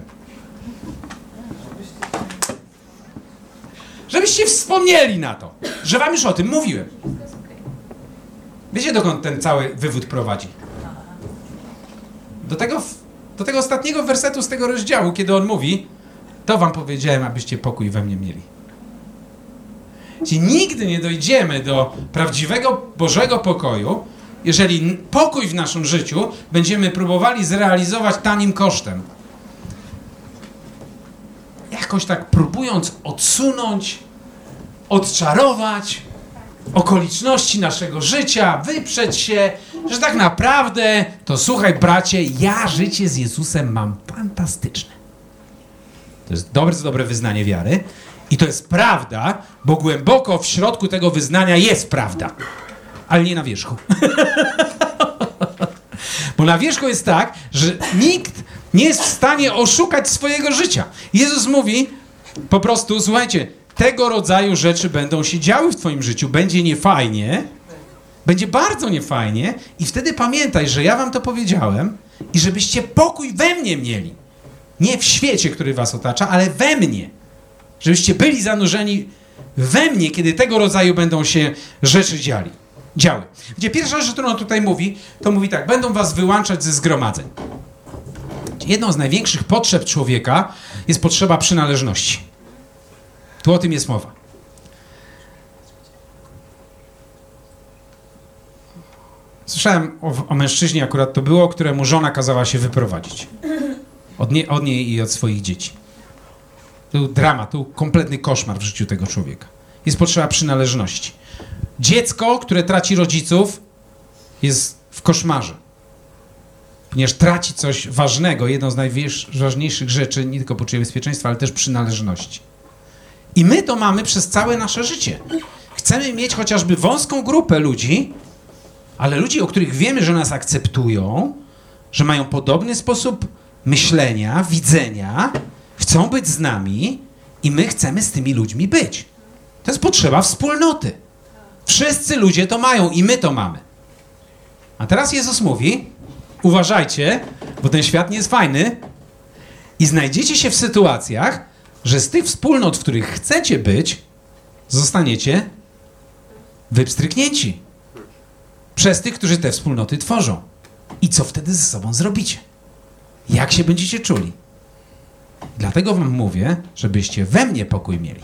Żebyście wspomnieli na to, że wam już o tym mówiłem. Wiecie, dokąd ten cały wywód prowadzi? Do tego ostatniego wersetu z tego rozdziału, kiedy on mówi, to wam powiedziałem, abyście pokój we mnie mieli. Czyli nigdy nie dojdziemy do prawdziwego Bożego pokoju, jeżeli pokój w naszym życiu będziemy próbowali zrealizować tanim kosztem. Jakoś tak próbując odsunąć, odczarować okoliczności naszego życia, wyprzeć się, że tak naprawdę, to słuchaj bracie, ja życie z Jezusem mam fantastyczne. To jest dobre wyznanie wiary i to jest prawda, bo głęboko w środku tego wyznania jest prawda, ale nie na wierzchu. Bo na wierzchu jest tak, że nikt nie jest w stanie oszukać swojego życia. Jezus mówi po prostu, słuchajcie, tego rodzaju rzeczy będą się działy w twoim życiu. Będzie niefajnie, będzie bardzo niefajnie i wtedy pamiętaj, że ja wam to powiedziałem i żebyście pokój we mnie mieli. Nie w świecie, który was otacza, ale we mnie. Żebyście byli zanurzeni we mnie, kiedy tego rodzaju będą się rzeczy działy. Gdzie pierwsza rzecz, którą on tutaj mówi, to mówi tak, będą was wyłączać ze zgromadzeń. Jedną z największych potrzeb człowieka jest potrzeba przynależności. Tu o tym jest mowa. Słyszałem o mężczyźnie, akurat to było, któremu żona kazała się wyprowadzić. Od niej i od swoich dzieci. To był dramat, to był kompletny koszmar w życiu tego człowieka. Jest potrzeba przynależności. Dziecko, które traci rodziców, jest w koszmarze. Ponieważ traci coś ważnego, jedną z najważniejszych rzeczy, nie tylko poczucie bezpieczeństwa, ale też przynależności. I my to mamy przez całe nasze życie. Chcemy mieć chociażby wąską grupę ludzi, ale ludzi, o których wiemy, że nas akceptują, że mają podobny sposób myślenia, widzenia, chcą być z nami i my chcemy z tymi ludźmi być. To jest potrzeba wspólnoty. Wszyscy ludzie to mają i my to mamy. A teraz Jezus mówi, uważajcie, bo ten świat nie jest fajny i znajdziecie się w sytuacjach, że z tych wspólnot, w których chcecie być, zostaniecie wypstryknięci przez tych, którzy te wspólnoty tworzą. I co wtedy ze sobą zrobicie? Jak się będziecie czuli? Dlatego wam mówię, żebyście we mnie pokój mieli.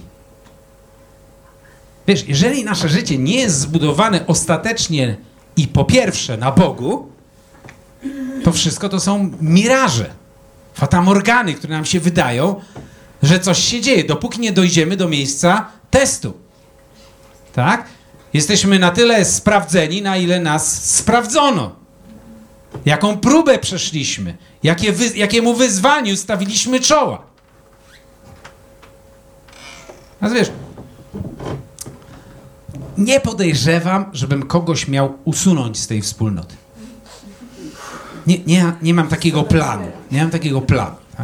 Wiesz, jeżeli nasze życie nie jest zbudowane ostatecznie i po pierwsze na Bogu, to wszystko to są miraże, fatamorgany, które nam się wydają, że coś się dzieje, dopóki nie dojdziemy do miejsca testu. Tak? Jesteśmy na tyle sprawdzeni, na ile nas sprawdzono. Jaką próbę przeszliśmy, jakiemu wyzwaniu stawiliśmy czoła. A wiesz, nie podejrzewam, żebym kogoś miał usunąć z tej wspólnoty. Nie mam takiego planu. Nie mam takiego planu. Tak?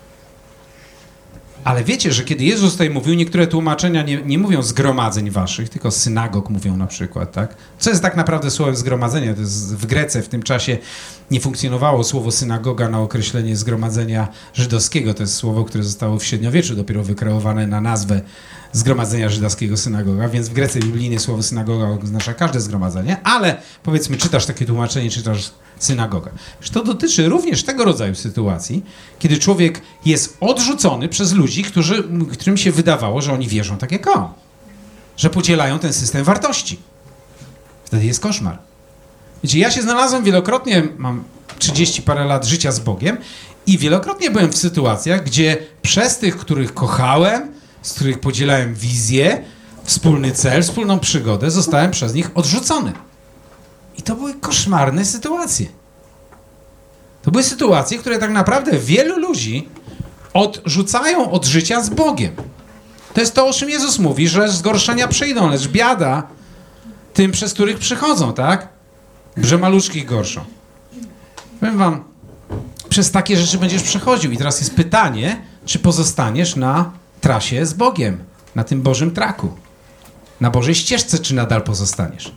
Ale wiecie, że kiedy Jezus tutaj mówił, niektóre tłumaczenia nie mówią zgromadzeń waszych, tylko synagog mówią na przykład, tak? Co jest tak naprawdę słowem zgromadzenia? To jest w Grece w tym czasie nie funkcjonowało słowo synagoga na określenie zgromadzenia żydowskiego. To jest słowo, które zostało w średniowieczu dopiero wykreowane na nazwę zgromadzenia żydowskiego synagoga, więc w Grece biblijnie słowo synagoga oznacza każde zgromadzenie, ale powiedzmy, czytasz takie tłumaczenie, czytasz synagoga. To dotyczy również tego rodzaju sytuacji, kiedy człowiek jest odrzucony przez ludzi, którym się wydawało, że oni wierzą tak jak on. że podzielają ten system wartości. Wtedy jest koszmar. Wiecie, ja się znalazłem wielokrotnie, mam 30 parę lat życia z Bogiem i wielokrotnie byłem w sytuacjach, gdzie przez tych, których kochałem, z których podzielałem wizję, wspólny cel, wspólną przygodę, zostałem przez nich odrzucony. I to były koszmarne sytuacje. To były sytuacje, które tak naprawdę wielu ludzi odrzucają od życia z Bogiem. To jest to, o czym Jezus mówi, że zgorszenia przyjdą, lecz biada tym, przez których przychodzą, tak? Że maluczkich gorszą. Powiem wam, przez takie rzeczy będziesz przechodził. I teraz jest pytanie, czy pozostaniesz na trasie z Bogiem, na tym Bożym traku, na Bożej ścieżce, czy nadal pozostaniesz.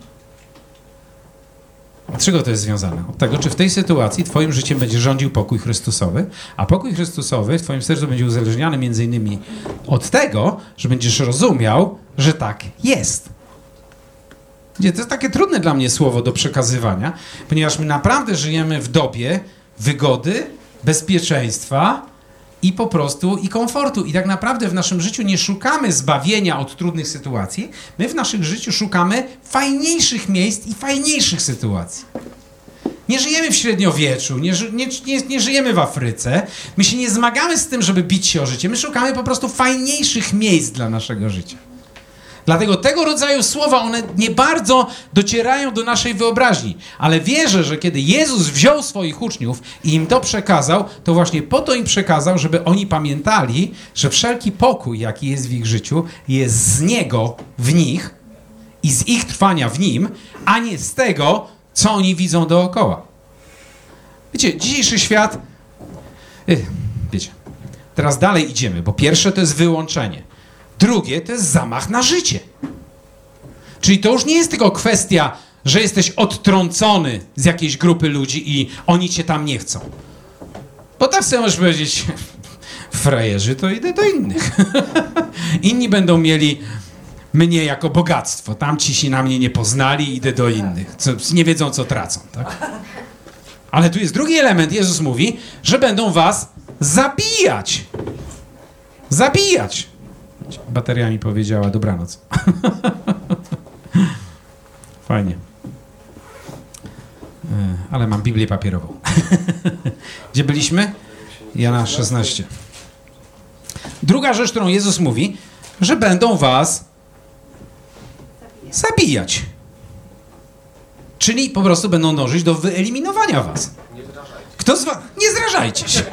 Od czego to jest związane? Od tego, czy w tej sytuacji twoim życiem będzie rządził pokój Chrystusowy, a pokój Chrystusowy w twoim sercu będzie uzależniony między innymi od tego, że będziesz rozumiał, że tak jest. To jest takie trudne dla mnie słowo do przekazywania, ponieważ my naprawdę żyjemy w dobie wygody, bezpieczeństwa i po prostu i komfortu. I tak naprawdę w naszym życiu nie szukamy zbawienia od trudnych sytuacji. My w naszym życiu szukamy fajniejszych miejsc i fajniejszych sytuacji. Nie żyjemy w średniowieczu, nie żyjemy w Afryce. My się nie zmagamy z tym, żeby bić się o życie. My szukamy po prostu fajniejszych miejsc dla naszego życia. Dlatego tego rodzaju słowa, one nie bardzo docierają do naszej wyobraźni. Ale wierzę, że kiedy Jezus wziął swoich uczniów i im to przekazał, to właśnie po to im przekazał, żeby oni pamiętali, że wszelki pokój, jaki jest w ich życiu, jest z Niego w nich i z ich trwania w Nim, a nie z tego, co oni widzą dookoła. Wiecie, dzisiejszy świat... Wiecie, teraz dalej idziemy, bo pierwsze to jest wyłączenie. Drugie to jest zamach na życie. Czyli to już nie jest tylko kwestia, że jesteś odtrącony z jakiejś grupy ludzi i oni cię tam nie chcą. Bo tak sobie możesz powiedzieć, frajerzy, to idę do innych. Inni będą mieli mnie jako bogactwo. Tamci się na mnie nie poznali, idę do innych. Nie wiedzą, co tracą. Tak? Ale tu jest drugi element. Jezus mówi, że będą was zabijać. Zabijać. Bateria mi powiedziała dobranoc. Fajnie. Ale mam Biblię papierową. Gdzie byliśmy? Jana 16. Druga rzecz, którą Jezus mówi, że będą was zabijać. Czyli po prostu będą dążyć do wyeliminowania was. Kto z was... Nie zrażajcie się.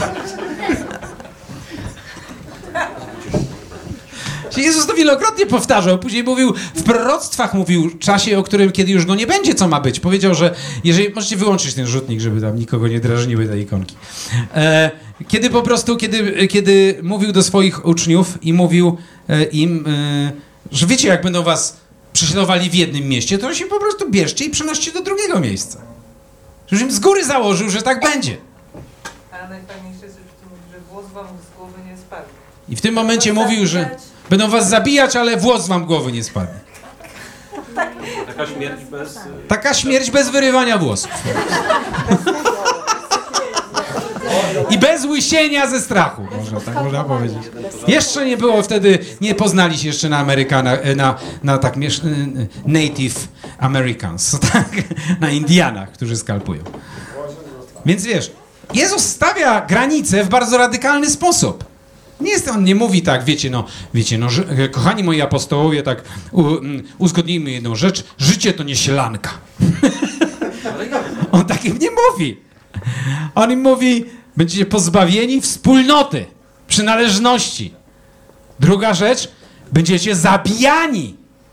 Jezus to wielokrotnie powtarzał, później mówił, w proroctwach mówił w czasie, o którym, kiedy już go nie będzie, co ma być. Powiedział, że jeżeli... Możecie wyłączyć ten rzutnik, żeby tam nikogo nie drażniły te ikonki. Kiedy po prostu, kiedy mówił do swoich uczniów i mówił im, że wiecie, jak będą was prześladowali w jednym mieście, to się po prostu bierzcie i przenoście do drugiego miejsca. Że im z góry założył, że tak będzie. A najfajniejsze jest, że tu mówi, że włos wam z głowy nie spadnie. I w tym momencie mówił, że będą was zabijać, ale włos wam głowy nie spadnie. Taka śmierć bez wyrywania włosów. I bez łysienia ze strachu, można powiedzieć. Jeszcze nie było wtedy, nie poznali się jeszcze na Amerykanach, na tak Native Americans, tak? Na Indianach, którzy skalpują. Więc wiesz, Jezus stawia granice w bardzo radykalny sposób. On nie mówi tak, wiecie, że, kochani moi apostołowie, tak uzgodnijmy jedną rzecz, życie to nie sielanka. On tak im nie mówi. On im mówi, będziecie pozbawieni wspólnoty, przynależności. Druga rzecz, będziecie zabijani.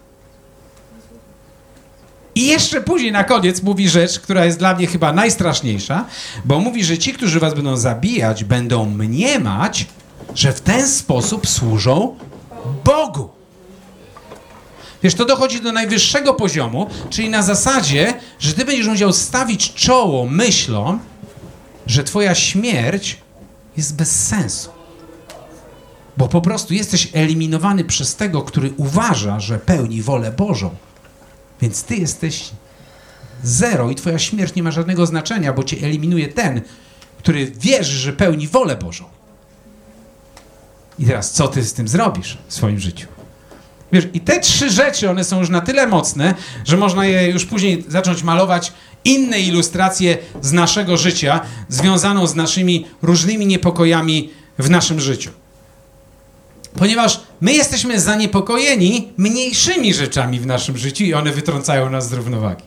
I jeszcze później na koniec mówi rzecz, która jest dla mnie chyba najstraszniejsza, bo mówi, że ci, którzy was będą zabijać, będą mniemać, że w ten sposób służą Bogu. Wiesz, to dochodzi do najwyższego poziomu, czyli na zasadzie, że ty będziesz musiał stawić czoło myślom, że twoja śmierć jest bez sensu. Bo po prostu jesteś eliminowany przez tego, który uważa, że pełni wolę Bożą. Więc ty jesteś zero i twoja śmierć nie ma żadnego znaczenia, bo cię eliminuje ten, który wierzy, że pełni wolę Bożą. I teraz co ty z tym zrobisz w swoim życiu? Wiesz, i te 3 rzeczy, one są już na tyle mocne, że można je już później zacząć malować inne ilustracje z naszego życia, związaną z naszymi różnymi niepokojami w naszym życiu. Ponieważ my jesteśmy zaniepokojeni mniejszymi rzeczami w naszym życiu i one wytrącają nas z równowagi.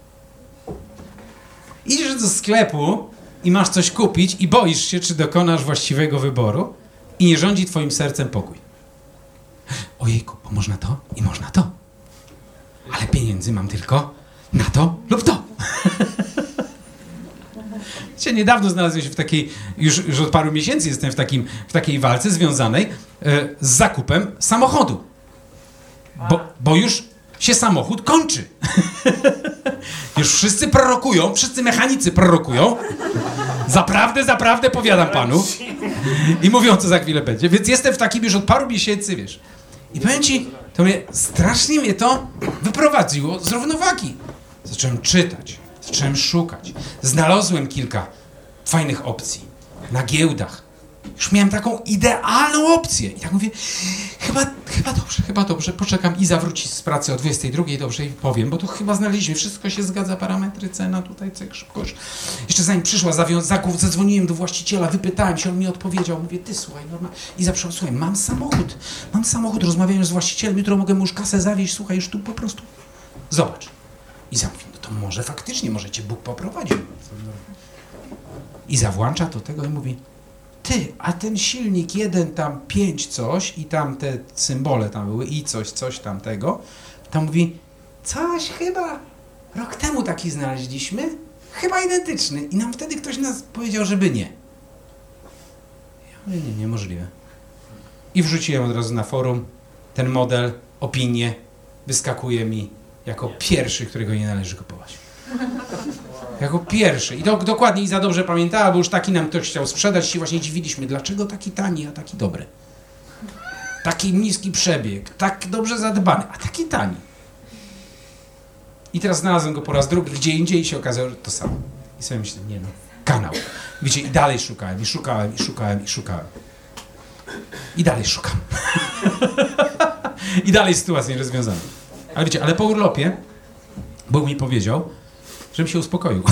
Idziesz do sklepu i masz coś kupić i boisz się, czy dokonasz właściwego wyboru i nie rządzi twoim sercem pokój. Ojejku, bo można to i można to. Ale pieniędzy mam tylko na to lub to. Niedawno znalazłem się w takiej, już od paru miesięcy jestem w takiej walce związanej z zakupem samochodu. Bo już się samochód kończy. Już wszyscy prorokują, wszyscy mechanicy prorokują. Zaprawdę powiadam panu. I mówią, co za chwilę będzie. Więc jestem w takim już od paru miesięcy, wiesz. I powiem ci, strasznie mnie to wyprowadziło z równowagi. Zacząłem czytać, zacząłem szukać. Znalazłem kilka fajnych opcji na giełdach. Już miałem taką idealną opcję. I tak mówię, chyba dobrze, poczekam. Iza wróci z pracy o 22:00, dobrze, i powiem, bo tu chyba znaleźliśmy, wszystko się zgadza, parametry, cena, tutaj, cyk, szybkość. Jeszcze zanim przyszła zadzwoniłem do właściciela, wypytałem się, on mi odpowiedział, mówię, ty słuchaj, normalnie. Iza przyszła, słuchaj, mam samochód, rozmawiałem z właścicielem, jutro mogę mu już kasę zawieźć, słuchaj, już tu po prostu, zobacz. Iza mówi, no to może faktycznie, może cię Bóg poprowadził. Iza włącza do tego i mówi, ty, a ten silnik 1 tam 5 coś i tam te symbole tam były i coś tamtego, tam mówi, coś chyba rok temu taki znaleźliśmy, chyba identyczny i nam wtedy ktoś nas powiedział, żeby nie. Ja mówię, nie, niemożliwe. I wrzuciłem od razu na forum ten model, opinię, wyskakuje mi jako pierwszy, którego nie należy kupować. Jako pierwszy. I to dokładnie Iza dobrze pamiętała, bo już taki nam ktoś chciał sprzedać i się właśnie dziwiliśmy, dlaczego taki tani, a taki dobry. Taki niski przebieg, tak dobrze zadbany, a taki tani. I teraz znalazłem go po raz drugi, gdzie indziej i się okazało, że to samo. I sobie myślę, nie no, kanał. Wiecie, i dalej szukałem. I dalej szukam. I dalej sytuacja nierozwiązana. Ale wiecie, ale po urlopie Bóg mi powiedział, żebym się uspokoił.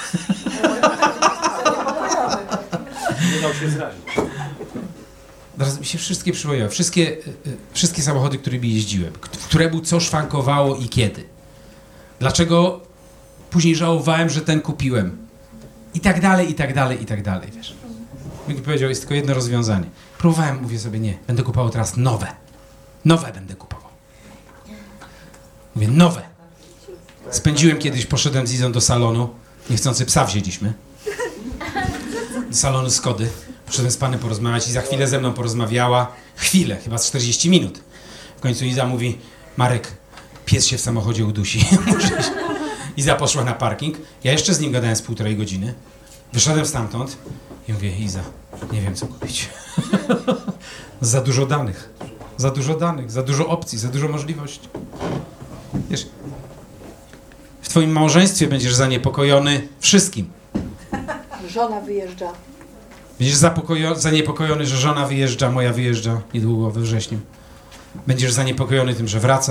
Nie dał się zrazić. Teraz mi się wszystkie przypomniały. Wszystkie samochody, którymi jeździłem. Któremu co szwankowało i kiedy. Dlaczego później żałowałem, że ten kupiłem. I tak dalej, wiesz. Bóg mi powiedział, jest tylko jedno rozwiązanie. Próbowałem, mówię sobie, nie. Będę kupował teraz nowe. Nowe będę kupował. Mówię, nowe. Spędziłem kiedyś, poszedłem z Izą do salonu, niechcący psa wzięliśmy, do salonu Skody, poszedłem z panem porozmawiać i za chwilę ze mną porozmawiała, chyba z 40 minut. W końcu Iza mówi, Marek, pies się w samochodzie udusi. Iza poszła na parking, ja jeszcze z nim gadałem z 1,5 godziny, wyszedłem stamtąd i mówię, Iza, nie wiem co kupić. Za dużo danych, za dużo opcji, za dużo możliwości. Wiesz, w twoim małżeństwie będziesz zaniepokojony wszystkim. Żona wyjeżdża. Będziesz zaniepokojony, że żona wyjeżdża, moja wyjeżdża niedługo we wrześniu. Będziesz zaniepokojony tym, że wraca.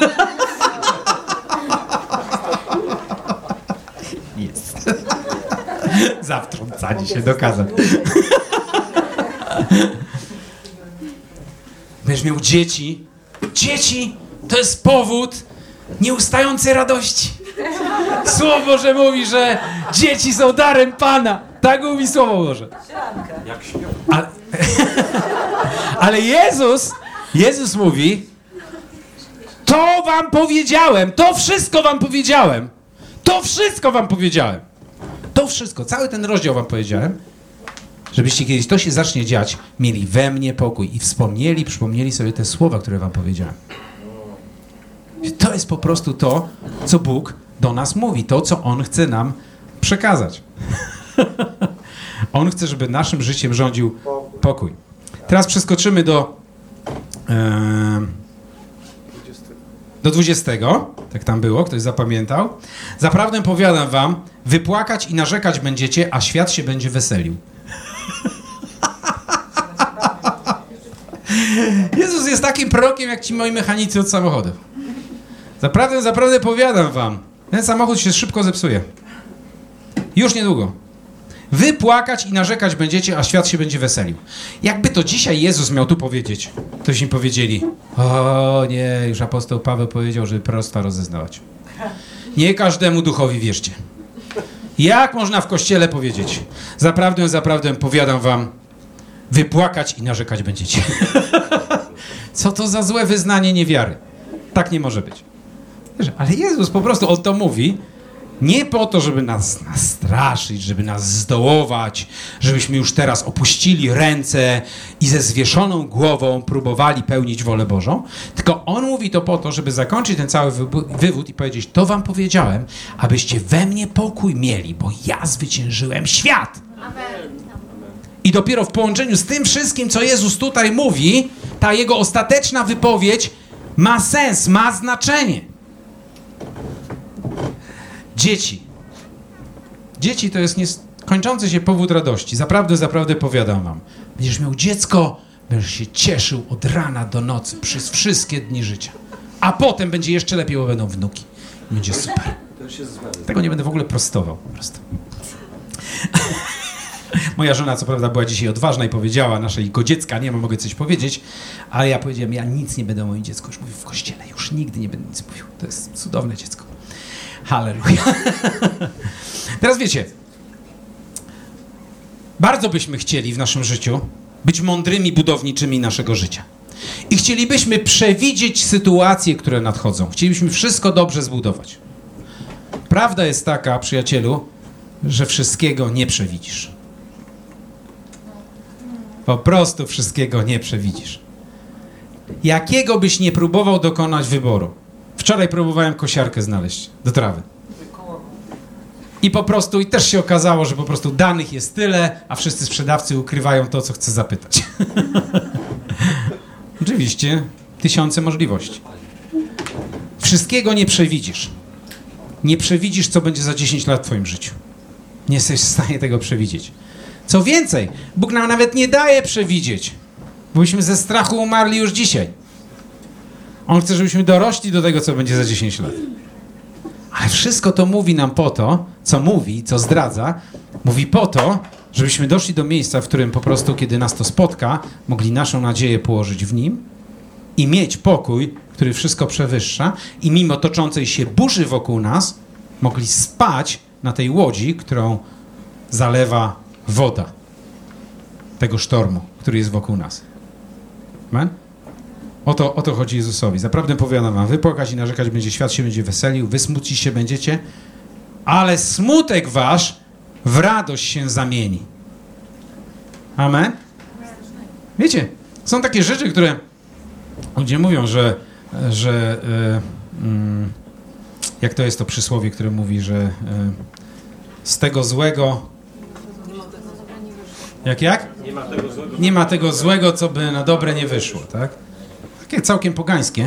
Jest. Za wtrącanie się dokazać. Będziesz miał dzieci. Dzieci to jest powód nieustającej radości. Słowo Boże mówi, że dzieci są darem Pana. Tak mówi Słowo Boże. Jak śpią. Ale Jezus mówi, to wam powiedziałem, to wszystko wam powiedziałem. To wszystko, cały ten rozdział wam powiedziałem, żebyście kiedyś to się zacznie dziać, mieli we mnie pokój i przypomnieli sobie te słowa, które wam powiedziałem. To jest po prostu to, co Bóg do nas mówi, to, co On chce nam przekazać. On chce, żeby naszym życiem rządził pokój. Teraz przeskoczymy do 20. Tak tam było, ktoś zapamiętał. Zaprawdę powiadam wam, wypłakać i narzekać będziecie, a świat się będzie weselił. Jezus jest takim prorokiem, jak ci moi mechanicy od samochodów. Zaprawdę powiadam wam, ten samochód się szybko zepsuje. Już niedługo. Wy płakać i narzekać będziecie, a świat się będzie weselił. Jakby to dzisiaj Jezus miał tu powiedzieć, to byśmy powiedzieli: o nie, już apostoł Paweł powiedział, żeby proroctwa rozeznawać. Nie każdemu duchowi wierzcie. Jak można w kościele powiedzieć? Zaprawdę powiadam wam, wy płakać i narzekać będziecie. Co to za złe wyznanie niewiary? Tak nie może być. Ale Jezus po prostu on to mówi nie po to, żeby nas nastraszyć, żeby nas zdołować, żebyśmy już teraz opuścili ręce i ze zwieszoną głową próbowali pełnić wolę Bożą, tylko on mówi to po to, żeby zakończyć ten cały wywód i powiedzieć: to wam powiedziałem, abyście we mnie pokój mieli, bo ja zwyciężyłem świat. Amen. I dopiero w połączeniu z tym wszystkim, co Jezus tutaj mówi, ta jego ostateczna wypowiedź ma sens, ma znaczenie. Dzieci to jest kończący się powód radości. Zaprawdę powiadam wam. Będziesz miał dziecko, będziesz się cieszył od rana do nocy przez wszystkie dni życia. A potem będzie jeszcze lepiej, bo będą wnuki. Będzie super. Tego nie będę w ogóle prostował po prostu. Moja żona, co prawda, była dzisiaj odważna i powiedziała: naszego dziecka nie ma, mogę coś powiedzieć, ale ja powiedziałem: ja nic nie będę o moim dziecku już mówił w kościele, już nigdy nie będę nic mówił. To jest cudowne dziecko. Halleluja. Teraz wiecie, bardzo byśmy chcieli w naszym życiu być mądrymi budowniczymi naszego życia. I chcielibyśmy przewidzieć sytuacje, które nadchodzą. Chcielibyśmy wszystko dobrze zbudować. Prawda jest taka, przyjacielu, że wszystkiego nie przewidzisz. Po prostu wszystkiego nie przewidzisz. Jakiego byś nie próbował dokonać wyboru. Wczoraj próbowałem kosiarkę znaleźć do trawy. I po prostu, i też się okazało, że po prostu danych jest tyle, a wszyscy sprzedawcy ukrywają to, co chcę zapytać. Oczywiście, tysiące możliwości. Wszystkiego nie przewidzisz. Nie przewidzisz, co będzie za 10 lat w twoim życiu. Nie jesteś w stanie tego przewidzieć. Co więcej, Bóg nam nawet nie daje przewidzieć, bo byśmy ze strachu umarli już dzisiaj. On chce, żebyśmy dorośli do tego, co będzie za 10 lat. Ale wszystko to mówi nam po to, co zdradza, mówi po to, żebyśmy doszli do miejsca, w którym po prostu, kiedy nas to spotka, mogli naszą nadzieję położyć w Nim i mieć pokój, który wszystko przewyższa, i mimo toczącej się burzy wokół nas, mogli spać na tej łodzi, którą zalewa woda tego sztormu, który jest wokół nas. Amen? O to chodzi Jezusowi. Zaprawdę powiadam wam, wy płakać i narzekać będzie, świat się będzie weselił, wy smucić się będziecie, ale smutek wasz w radość się zamieni. Amen? Wiecie, są takie rzeczy, które ludzie mówią, że jak to jest to przysłowie, które mówi, że z tego złego... Jak? Nie ma tego złego, co by na dobre nie wyszło, tak? Takie całkiem pogańskie.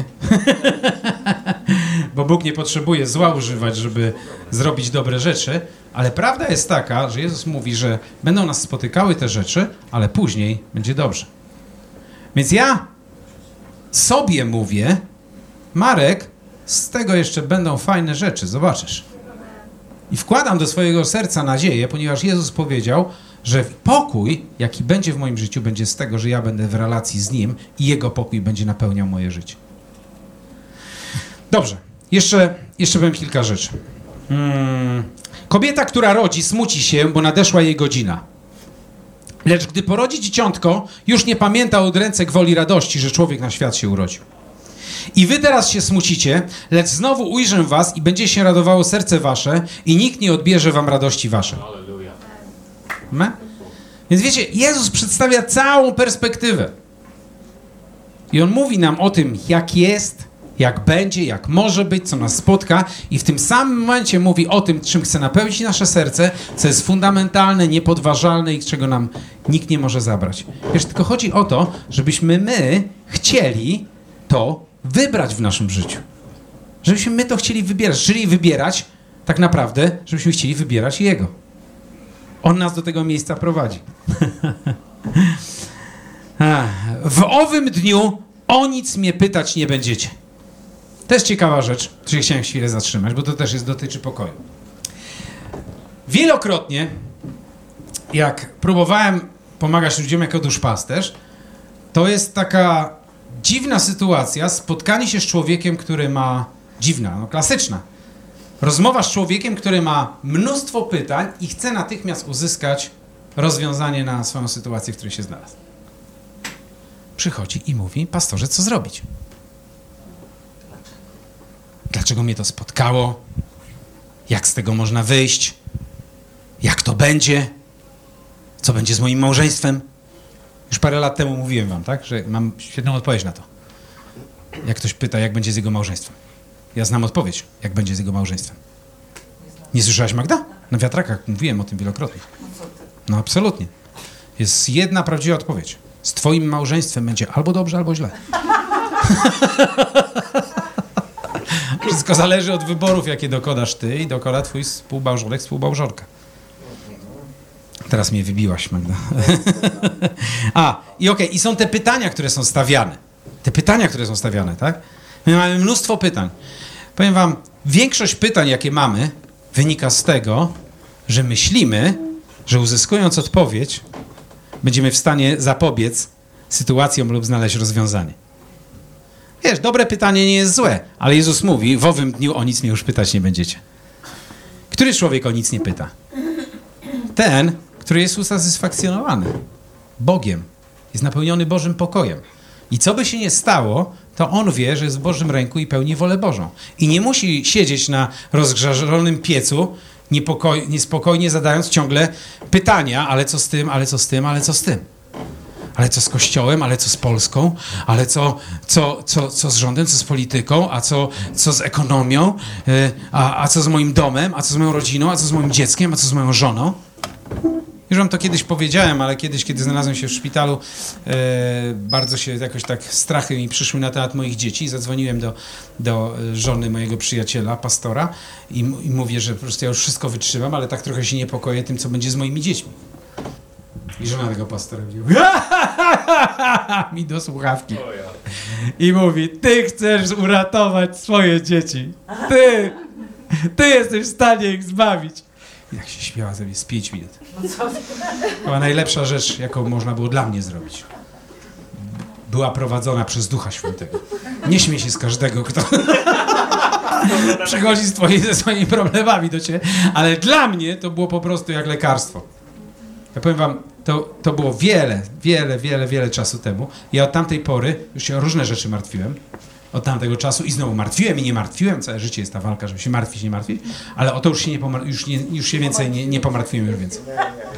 Bo Bóg nie potrzebuje zła używać, żeby zrobić dobre rzeczy, ale prawda jest taka, że Jezus mówi, że będą nas spotykały te rzeczy, ale później będzie dobrze. Więc ja sobie mówię: Marek, z tego jeszcze będą fajne rzeczy, zobaczysz. I wkładam do swojego serca nadzieję, ponieważ Jezus powiedział, że pokój, jaki będzie w moim życiu, będzie z tego, że ja będę w relacji z Nim i Jego pokój będzie napełniał moje życie. Dobrze, jeszcze powiem kilka rzeczy. Kobieta, która rodzi, smuci się, bo nadeszła jej godzina. Lecz gdy porodzi dzieciątko, już nie pamięta od ręce gwoli radości, że człowiek na świat się urodził. I wy teraz się smucicie, lecz znowu ujrzę was i będzie się radowało serce wasze i nikt nie odbierze wam radości waszej. Amen? Więc wiecie, Jezus przedstawia całą perspektywę. I On mówi nam o tym, jak jest, jak będzie, jak może być, co nas spotka, i w tym samym momencie mówi o tym, czym chce napełnić nasze serce, co jest fundamentalne, niepodważalne i czego nam nikt nie może zabrać. Wiesz, tylko chodzi o to, żebyśmy my chcieli to wybrać w naszym życiu. Żebyśmy my to chcieli wybierać. Czyli wybierać tak naprawdę, żebyśmy chcieli wybierać Jego. On nas do tego miejsca prowadzi. W owym dniu o nic mnie pytać nie będziecie. To jest ciekawa rzecz, tu się chciałem chwilę zatrzymać, bo to też dotyczy pokoju. Wielokrotnie, jak próbowałem pomagać ludziom jako duszpasterz, to jest taka dziwna sytuacja, spotkanie się z człowiekiem, który ma... Dziwna, klasyczna. Rozmowa z człowiekiem, który ma mnóstwo pytań i chce natychmiast uzyskać rozwiązanie na swoją sytuację, w której się znalazł. Przychodzi i mówi, pastorze, co zrobić? Dlaczego mnie to spotkało? Jak z tego można wyjść? Jak to będzie? Co będzie z moim małżeństwem? Już parę lat temu mówiłem wam, tak? Że mam świetną odpowiedź na to. Jak ktoś pyta, jak będzie z jego małżeństwem. Ja znam odpowiedź, jak będzie z jego małżeństwem. Nie słyszałaś, Magda? Na wiatrakach mówiłem o tym wielokrotnie. No absolutnie. Jest jedna prawdziwa odpowiedź. Z twoim małżeństwem będzie albo dobrze, albo źle. Wszystko zależy od wyborów, jakie dokonasz ty i dokona twój współmałżonek, współmałżonka. Teraz mnie wybiłaś, Magda. I są te pytania, które są stawiane. Te pytania, które są stawiane, tak? My mamy mnóstwo pytań. Powiem wam, większość pytań, jakie mamy, wynika z tego, że myślimy, że uzyskując odpowiedź, będziemy w stanie zapobiec sytuacjom lub znaleźć rozwiązanie. Wiesz, dobre pytanie nie jest złe, ale Jezus mówi, w owym dniu o nic mnie już pytać nie będziecie. Który człowiek o nic nie pyta? Ten, który jest usatysfakcjonowany Bogiem, jest napełniony Bożym pokojem. I co by się nie stało, to on wie, że jest w Bożym ręku i pełni wolę Bożą. I nie musi siedzieć na rozgrzażonym piecu, niespokojnie zadając ciągle pytania, ale co z tym, ale co z tym, ale co z tym? Ale co z Kościołem, ale co z Polską, ale co z rządem, co z polityką, a co z ekonomią, a co z moim domem, a co z moją rodziną, a co z moim dzieckiem, a co z moją żoną? Już wam to kiedyś powiedziałem, ale kiedyś, kiedy znalazłem się w szpitalu, bardzo się jakoś tak strachy mi przyszły na temat moich dzieci. Zadzwoniłem do żony mojego przyjaciela, pastora i mówię, że po prostu ja już wszystko wytrzymam, ale tak trochę się niepokoję tym, co będzie z moimi dziećmi. I żona tego pastora mi do słuchawki. I mówi, ty chcesz uratować swoje dzieci. Ty jesteś w stanie ich zbawić. I tak się śmiała ze mnie z 5 minut. Była najlepsza rzecz, jaką można było dla mnie zrobić. Była prowadzona przez Ducha Świętego. Nie śmiej się z każdego, kto przychodzi ze swoimi problemami do ciebie, ale dla mnie to było po prostu jak lekarstwo. Ja powiem wam, to było wiele czasu temu. Ja od tamtej pory już się o różne rzeczy martwiłem. Od tamtego czasu i znowu martwiłem i nie martwiłem. Całe życie jest ta walka, żeby się martwić, nie martwić. Ale o to już się, już się więcej nie pomartwiłem już więcej.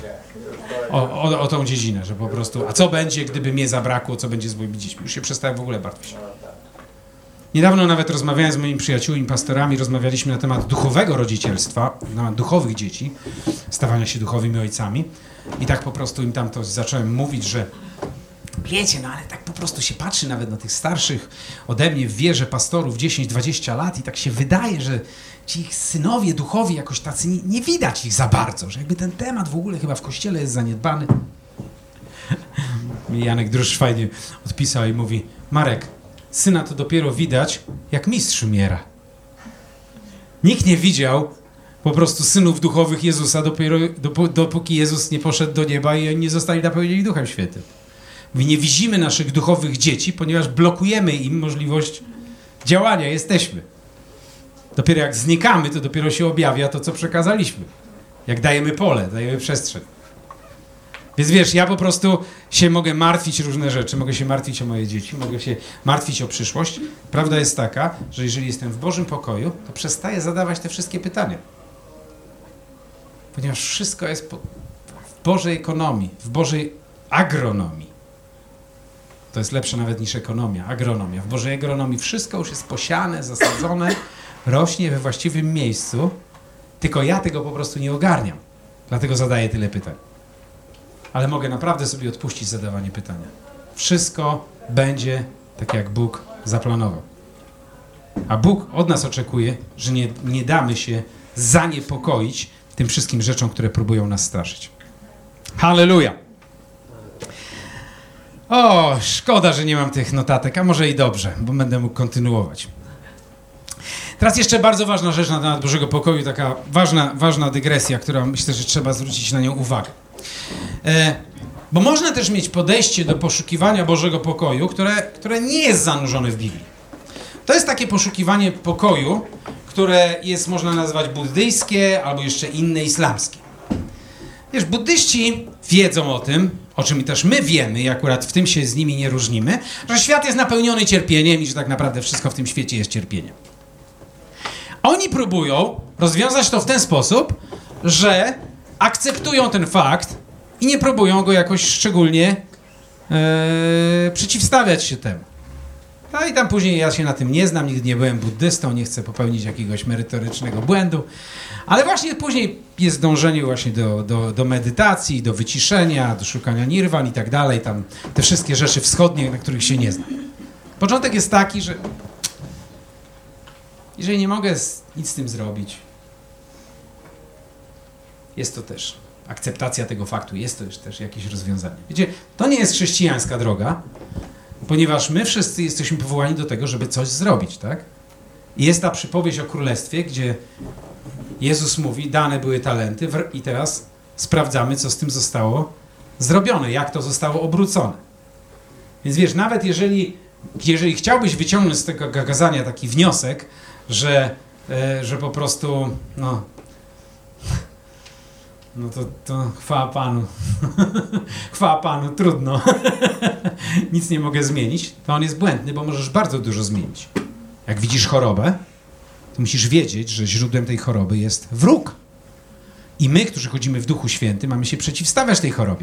O tą dziedzinę, że po prostu, a co będzie, gdyby mnie zabrakło, co będzie z moimi dziećmi? Już się przestałem w ogóle martwić. Niedawno nawet rozmawiałem z moimi przyjaciółmi, pastorami, rozmawialiśmy na temat duchowego rodzicielstwa, na temat duchowych dzieci, stawania się duchowymi ojcami. I tak po prostu im tam to zacząłem mówić, że wiecie, ale tak po prostu się patrzy nawet na tych starszych ode mnie w wierze pastorów 10-20 lat i tak się wydaje, że ci ich synowie duchowi jakoś tacy nie widać ich za bardzo, że jakby ten temat w ogóle chyba w Kościele jest zaniedbany. Mi Janek Drusz fajnie odpisał i mówi, Marek, syna to dopiero widać, jak mistrz umiera. Nikt nie widział po prostu synów duchowych Jezusa dopiero dopóki Jezus nie poszedł do nieba i oni nie zostali napełnieni Duchem Świętym. My nie widzimy naszych duchowych dzieci, ponieważ blokujemy im możliwość działania. Jesteśmy. Dopiero jak znikamy, to dopiero się objawia to, co przekazaliśmy. Jak dajemy pole, dajemy przestrzeń. Więc wiesz, ja po prostu się mogę martwić różne rzeczy. Mogę się martwić o moje dzieci, mogę się martwić o przyszłość. Prawda jest taka, że jeżeli jestem w Bożym pokoju, to przestaję zadawać te wszystkie pytania. Ponieważ wszystko jest w Bożej ekonomii, w Bożej agronomii. To jest lepsze nawet niż ekonomia, agronomia. W Bożej agronomii wszystko już jest posiane, zasadzone, rośnie we właściwym miejscu, tylko ja tego po prostu nie ogarniam. Dlatego zadaję tyle pytań. Ale mogę naprawdę sobie odpuścić zadawanie pytania. Wszystko będzie tak, jak Bóg zaplanował. A Bóg od nas oczekuje, że nie damy się zaniepokoić tym wszystkim rzeczom, które próbują nas straszyć. Halleluja! O, szkoda, że nie mam tych notatek, a może i dobrze, bo będę mógł kontynuować. Teraz jeszcze bardzo ważna rzecz na temat Bożego Pokoju, taka ważna dygresja, która myślę, że trzeba zwrócić na nią uwagę. Bo można też mieć podejście do poszukiwania Bożego Pokoju, które nie jest zanurzone w Biblii. To jest takie poszukiwanie pokoju, które jest, można nazwać, buddyjskie albo jeszcze inne islamskie. Wiesz, buddyści wiedzą o tym, o czym też my wiemy i akurat w tym się z nimi nie różnimy, że świat jest napełniony cierpieniem i że tak naprawdę wszystko w tym świecie jest cierpieniem. Oni próbują rozwiązać to w ten sposób, że akceptują ten fakt i nie próbują go jakoś szczególnie przeciwstawiać się temu. No i tam później ja się na tym nie znam, nigdy nie byłem buddystą, nie chcę popełnić jakiegoś merytorycznego błędu, ale właśnie później jest dążenie właśnie do medytacji, do wyciszenia, do szukania nirwan i tak dalej, tam te wszystkie rzeczy wschodnie, na których się nie znam. Początek jest taki, że jeżeli nie mogę nic z tym zrobić, jest to też akceptacja tego faktu, jest to też jakieś rozwiązanie. Wiecie, to nie jest chrześcijańska droga, ponieważ my wszyscy jesteśmy powołani do tego, żeby coś zrobić, tak? I jest ta przypowieść o królestwie, gdzie Jezus mówi, dane były talenty i teraz sprawdzamy, co z tym zostało zrobione, jak to zostało obrócone. Więc wiesz, nawet jeżeli chciałbyś wyciągnąć z tego kazania taki wniosek, że po prostu, no to chwała Panu. Chwała Panu, trudno. Nic nie mogę zmienić. To on jest błędny, bo możesz bardzo dużo zmienić. Jak widzisz chorobę, to musisz wiedzieć, że źródłem tej choroby jest wróg. I my, którzy chodzimy w Duchu Świętym, mamy się przeciwstawiać tej chorobie.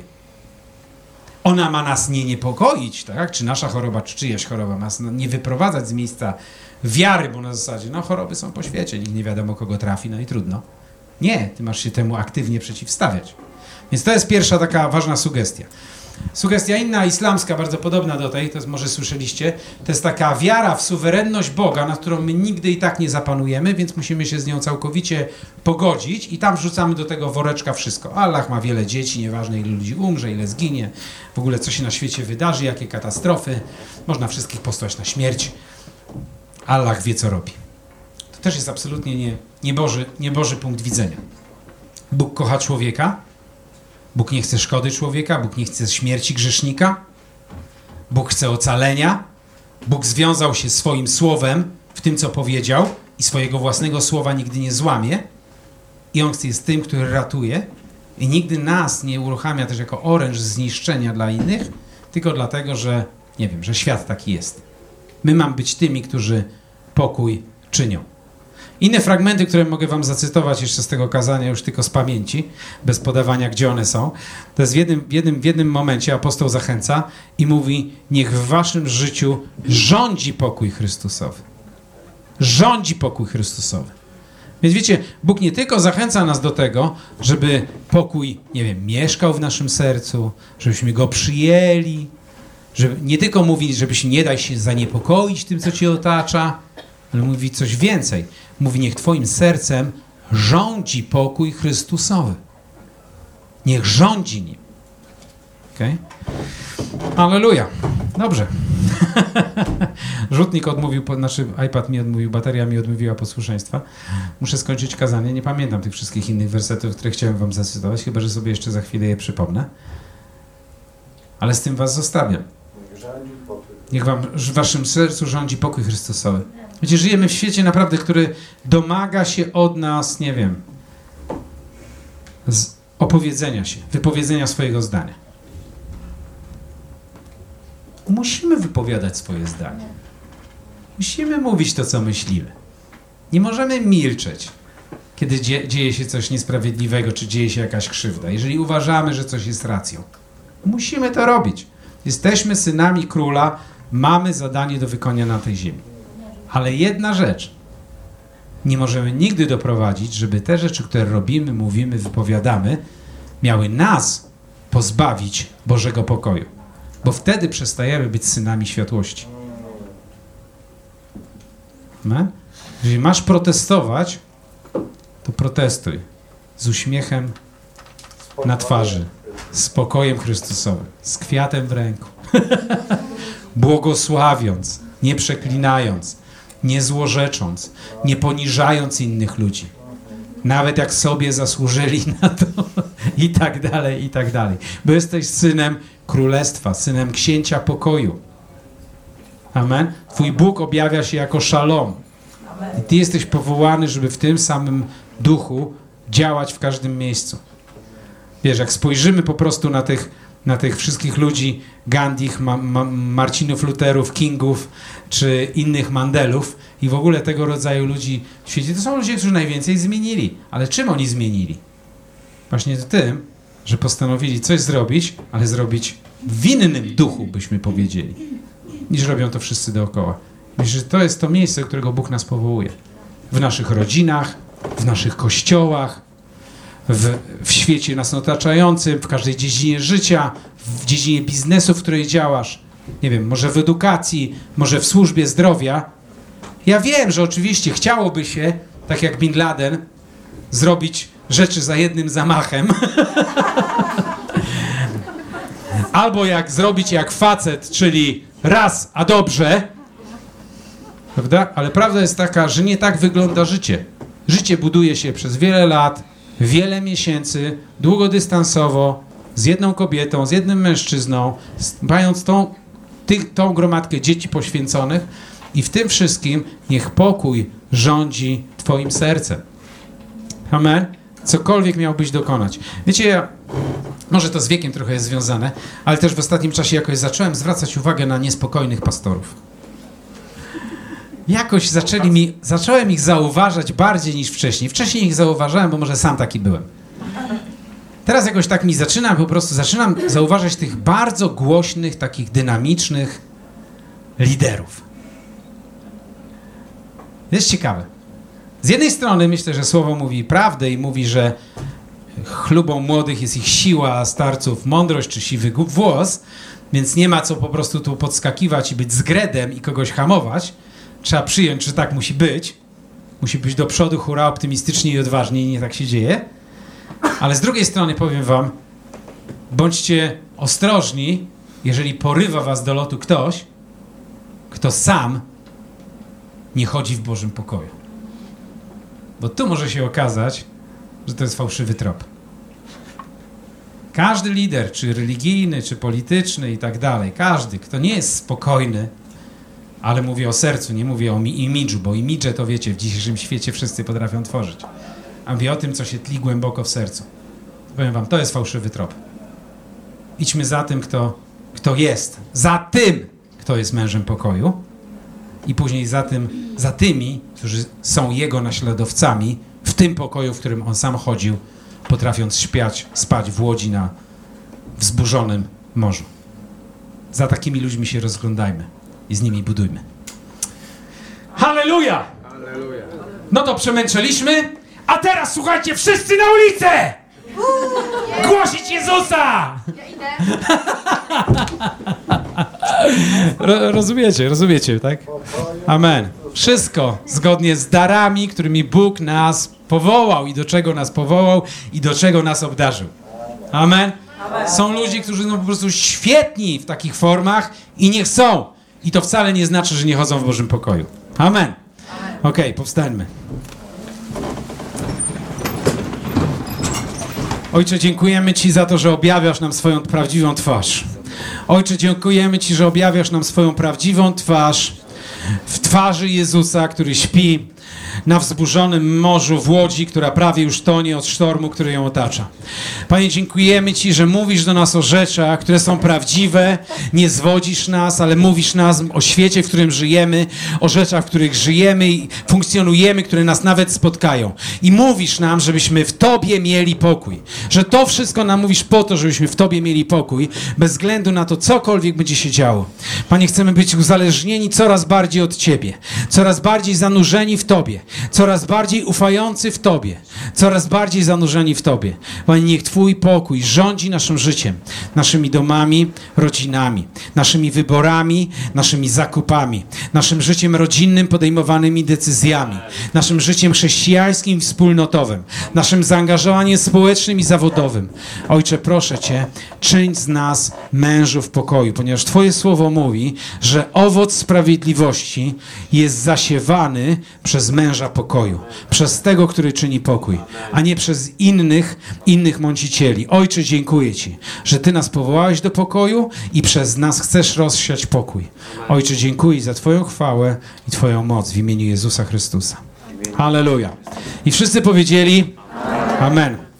Ona ma nas nie niepokoić, tak? Czy nasza choroba, czy czyjaś choroba ma nas nie wyprowadzać z miejsca wiary, bo na zasadzie, no choroby są po świecie, nikt nie wiadomo kogo trafi, no i trudno. Nie, ty masz się temu aktywnie przeciwstawiać. Więc to jest pierwsza taka ważna sugestia. Sugestia inna, islamska, bardzo podobna do tej, to jest, może słyszeliście, to jest taka wiara w suwerenność Boga, nad którą my nigdy i tak nie zapanujemy, więc musimy się z nią całkowicie pogodzić i tam wrzucamy do tego woreczka wszystko. Allah ma wiele dzieci, nieważne ile ludzi umrze, ile zginie, w ogóle co się na świecie wydarzy, jakie katastrofy, można wszystkich posłać na śmierć. Allah wie, co robi. To też jest absolutnie nieboży punkt widzenia. Bóg kocha człowieka, Bóg nie chce szkody człowieka, Bóg nie chce śmierci grzesznika, Bóg chce ocalenia, Bóg związał się swoim słowem w tym, co powiedział i swojego własnego słowa nigdy nie złamie i On jest tym, który ratuje i nigdy nas nie uruchamia też jako oręż zniszczenia dla innych, tylko dlatego, że, nie wiem, że świat taki jest. My mamy być tymi, którzy pokój czynią. Inne fragmenty, które mogę wam zacytować jeszcze z tego kazania, już tylko z pamięci, bez podawania, gdzie one są. To jest w jednym momencie apostoł zachęca i mówi, niech w waszym życiu rządzi pokój Chrystusowy. Rządzi pokój Chrystusowy. Więc wiecie, Bóg nie tylko zachęca nas do tego, żeby pokój, nie wiem, mieszkał w naszym sercu, żebyśmy go przyjęli, żeby nie tylko mówi, żebyś nie daj się zaniepokoić tym, co cię otacza, ale mówi coś więcej. Mówi, niech twoim sercem rządzi pokój Chrystusowy. Niech rządzi nim. Okej? Alleluja. Dobrze. Rzutnik odmówił, znaczy iPad mi odmówił, bateria mi odmówiła posłuszeństwa. Muszę skończyć kazanie. Nie pamiętam tych wszystkich innych wersetów, które chciałem wam zacytować, chyba że sobie jeszcze za chwilę je przypomnę. Ale z tym was zostawiam. Niech w waszym sercu rządzi pokój Chrystusowy. Wiecie, żyjemy w świecie naprawdę, który domaga się od nas, nie wiem, opowiedzenia się, wypowiedzenia swojego zdania. Musimy wypowiadać swoje zdanie. Musimy mówić to, co myślimy. Nie możemy milczeć, kiedy dzieje się coś niesprawiedliwego, czy dzieje się jakaś krzywda. Jeżeli uważamy, że coś jest racją, musimy to robić. Jesteśmy synami króla, mamy zadanie do wykonania na tej ziemi. Ale jedna rzecz. Nie możemy nigdy doprowadzić, żeby te rzeczy, które robimy, mówimy, wypowiadamy, miały nas pozbawić Bożego pokoju. Bo wtedy przestajemy być synami światłości. Amen? Jeżeli masz protestować, to protestuj. Z uśmiechem na twarzy. z pokojem Chrystusowym, z kwiatem w ręku, błogosławiąc, nie przeklinając, nie złorzecząc, nie poniżając innych ludzi, nawet jak sobie zasłużyli na to i tak dalej, i tak dalej. Bo jesteś synem królestwa, synem księcia pokoju. Amen. Twój Bóg objawia się jako szalom. I ty jesteś powołany, żeby w tym samym duchu działać w każdym miejscu. Wiesz, jak spojrzymy po prostu na tych wszystkich ludzi, Gandhich, Marcinów Lutherów, Kingów, czy innych Mandelów i w ogóle tego rodzaju ludzi w świecie, to są ludzie, którzy najwięcej zmienili. Ale czym oni zmienili? Właśnie tym, że postanowili coś zrobić, ale zrobić w innym duchu, byśmy powiedzieli, niż robią to wszyscy dookoła. Myślę, że to jest to miejsce, do którego Bóg nas powołuje. W naszych rodzinach, w naszych kościołach, w świecie nas otaczającym, w każdej dziedzinie życia, w dziedzinie biznesu, w której działasz. Nie wiem, może w edukacji, może w służbie zdrowia. Ja wiem, że oczywiście chciałoby się, tak jak Bin Laden, zrobić rzeczy za jednym zamachem. Albo zrobić jak facet, czyli raz, a dobrze. Prawda? Ale prawda jest taka, że nie tak wygląda życie. Życie buduje się przez wiele lat, wiele miesięcy, długodystansowo, z jedną kobietą, z jednym mężczyzną, mając tą gromadkę dzieci poświęconych i w tym wszystkim niech pokój rządzi twoim sercem. Amen? Cokolwiek miałbyś dokonać. Wiecie, może to z wiekiem trochę jest związane, ale też w ostatnim czasie jakoś zacząłem zwracać uwagę na niespokojnych pastorów. Jakoś zacząłem ich zauważać bardziej niż wcześniej. Wcześniej ich zauważałem, bo może sam taki byłem. Teraz jakoś tak zaczynam zauważać tych bardzo głośnych, takich dynamicznych liderów. Jest ciekawe. Z jednej strony myślę, że Słowo mówi prawdę i mówi, że chlubą młodych jest ich siła, a starców mądrość czy siwy włos, więc nie ma co po prostu tu podskakiwać i być zgredem i kogoś hamować. Trzeba przyjąć, że tak musi być. Musi być do przodu, hura, optymistycznie i odważnie i nie tak się dzieje. Ale z drugiej strony powiem wam, bądźcie ostrożni, jeżeli porywa was do lotu ktoś, kto sam nie chodzi w Bożym pokoju. Bo tu może się okazać, że to jest fałszywy trop. Każdy lider, czy religijny, czy polityczny i tak dalej, każdy, kto nie jest spokojny, ale mówię o sercu, nie mówię o imidżu, bo imidże to wiecie, w dzisiejszym świecie wszyscy potrafią tworzyć. A mówię o tym, co się tli głęboko w sercu. Powiem wam, to jest fałszywy trop. Idźmy za tym, kto jest. Za tym, kto jest mężem pokoju. I później za tymi, którzy są jego naśladowcami w tym pokoju, w którym on sam chodził, potrafiąc spać w łodzi na wzburzonym morzu. Za takimi ludźmi się rozglądajmy i z nimi budujmy. Halleluja! Halleluja! No to przemęczyliśmy, a teraz słuchajcie, wszyscy na ulicę! Głosić Jezusa! Ja idę. Rozumiecie, tak? Amen. Wszystko zgodnie z darami, którymi Bóg nas powołał i do czego nas powołał i do czego nas obdarzył. Amen. Są ludzie, którzy są po prostu świetni w takich formach i niech są. I to wcale nie znaczy, że nie chodzą w Bożym pokoju. Amen. Okej, powstańmy. Ojcze, dziękujemy Ci za to, że objawiasz nam swoją prawdziwą twarz. Ojcze, dziękujemy Ci, że objawiasz nam swoją prawdziwą twarz w twarzy Jezusa, który śpi na wzburzonym morzu w łodzi, która prawie już tonie od sztormu, który ją otacza. Panie, dziękujemy Ci, że mówisz do nas o rzeczach, które są prawdziwe, nie zwodzisz nas, ale mówisz nas o świecie, w którym żyjemy, o rzeczach, w których żyjemy i funkcjonujemy, które nas nawet spotkają. I mówisz nam, żebyśmy w Tobie mieli pokój. Że to wszystko nam mówisz po to, żebyśmy w Tobie mieli pokój, bez względu na to, cokolwiek będzie się działo. Panie, chcemy być uzależnieni coraz bardziej od Ciebie, coraz bardziej zanurzeni w Tobie. coraz bardziej ufający w Tobie, coraz bardziej zanurzeni w Tobie. Panie, niech Twój pokój rządzi naszym życiem, naszymi domami, rodzinami, naszymi wyborami, naszymi zakupami, naszym życiem rodzinnym, podejmowanymi decyzjami, naszym życiem chrześcijańskim i wspólnotowym, naszym zaangażowaniem społecznym i zawodowym. Ojcze, proszę Cię, czyń z nas mężów pokoju, ponieważ Twoje słowo mówi, że owoc sprawiedliwości jest zasiewany przez męża pokoju, przez tego, który czyni pokój, a nie przez innych mącicieli. Ojcze, dziękuję Ci, że Ty nas powołałeś do pokoju i przez nas chcesz rozsiać pokój. Ojcze, dziękuję za Twoją chwałę i Twoją moc w imieniu Jezusa Chrystusa. Halleluja. I wszyscy powiedzieli amen.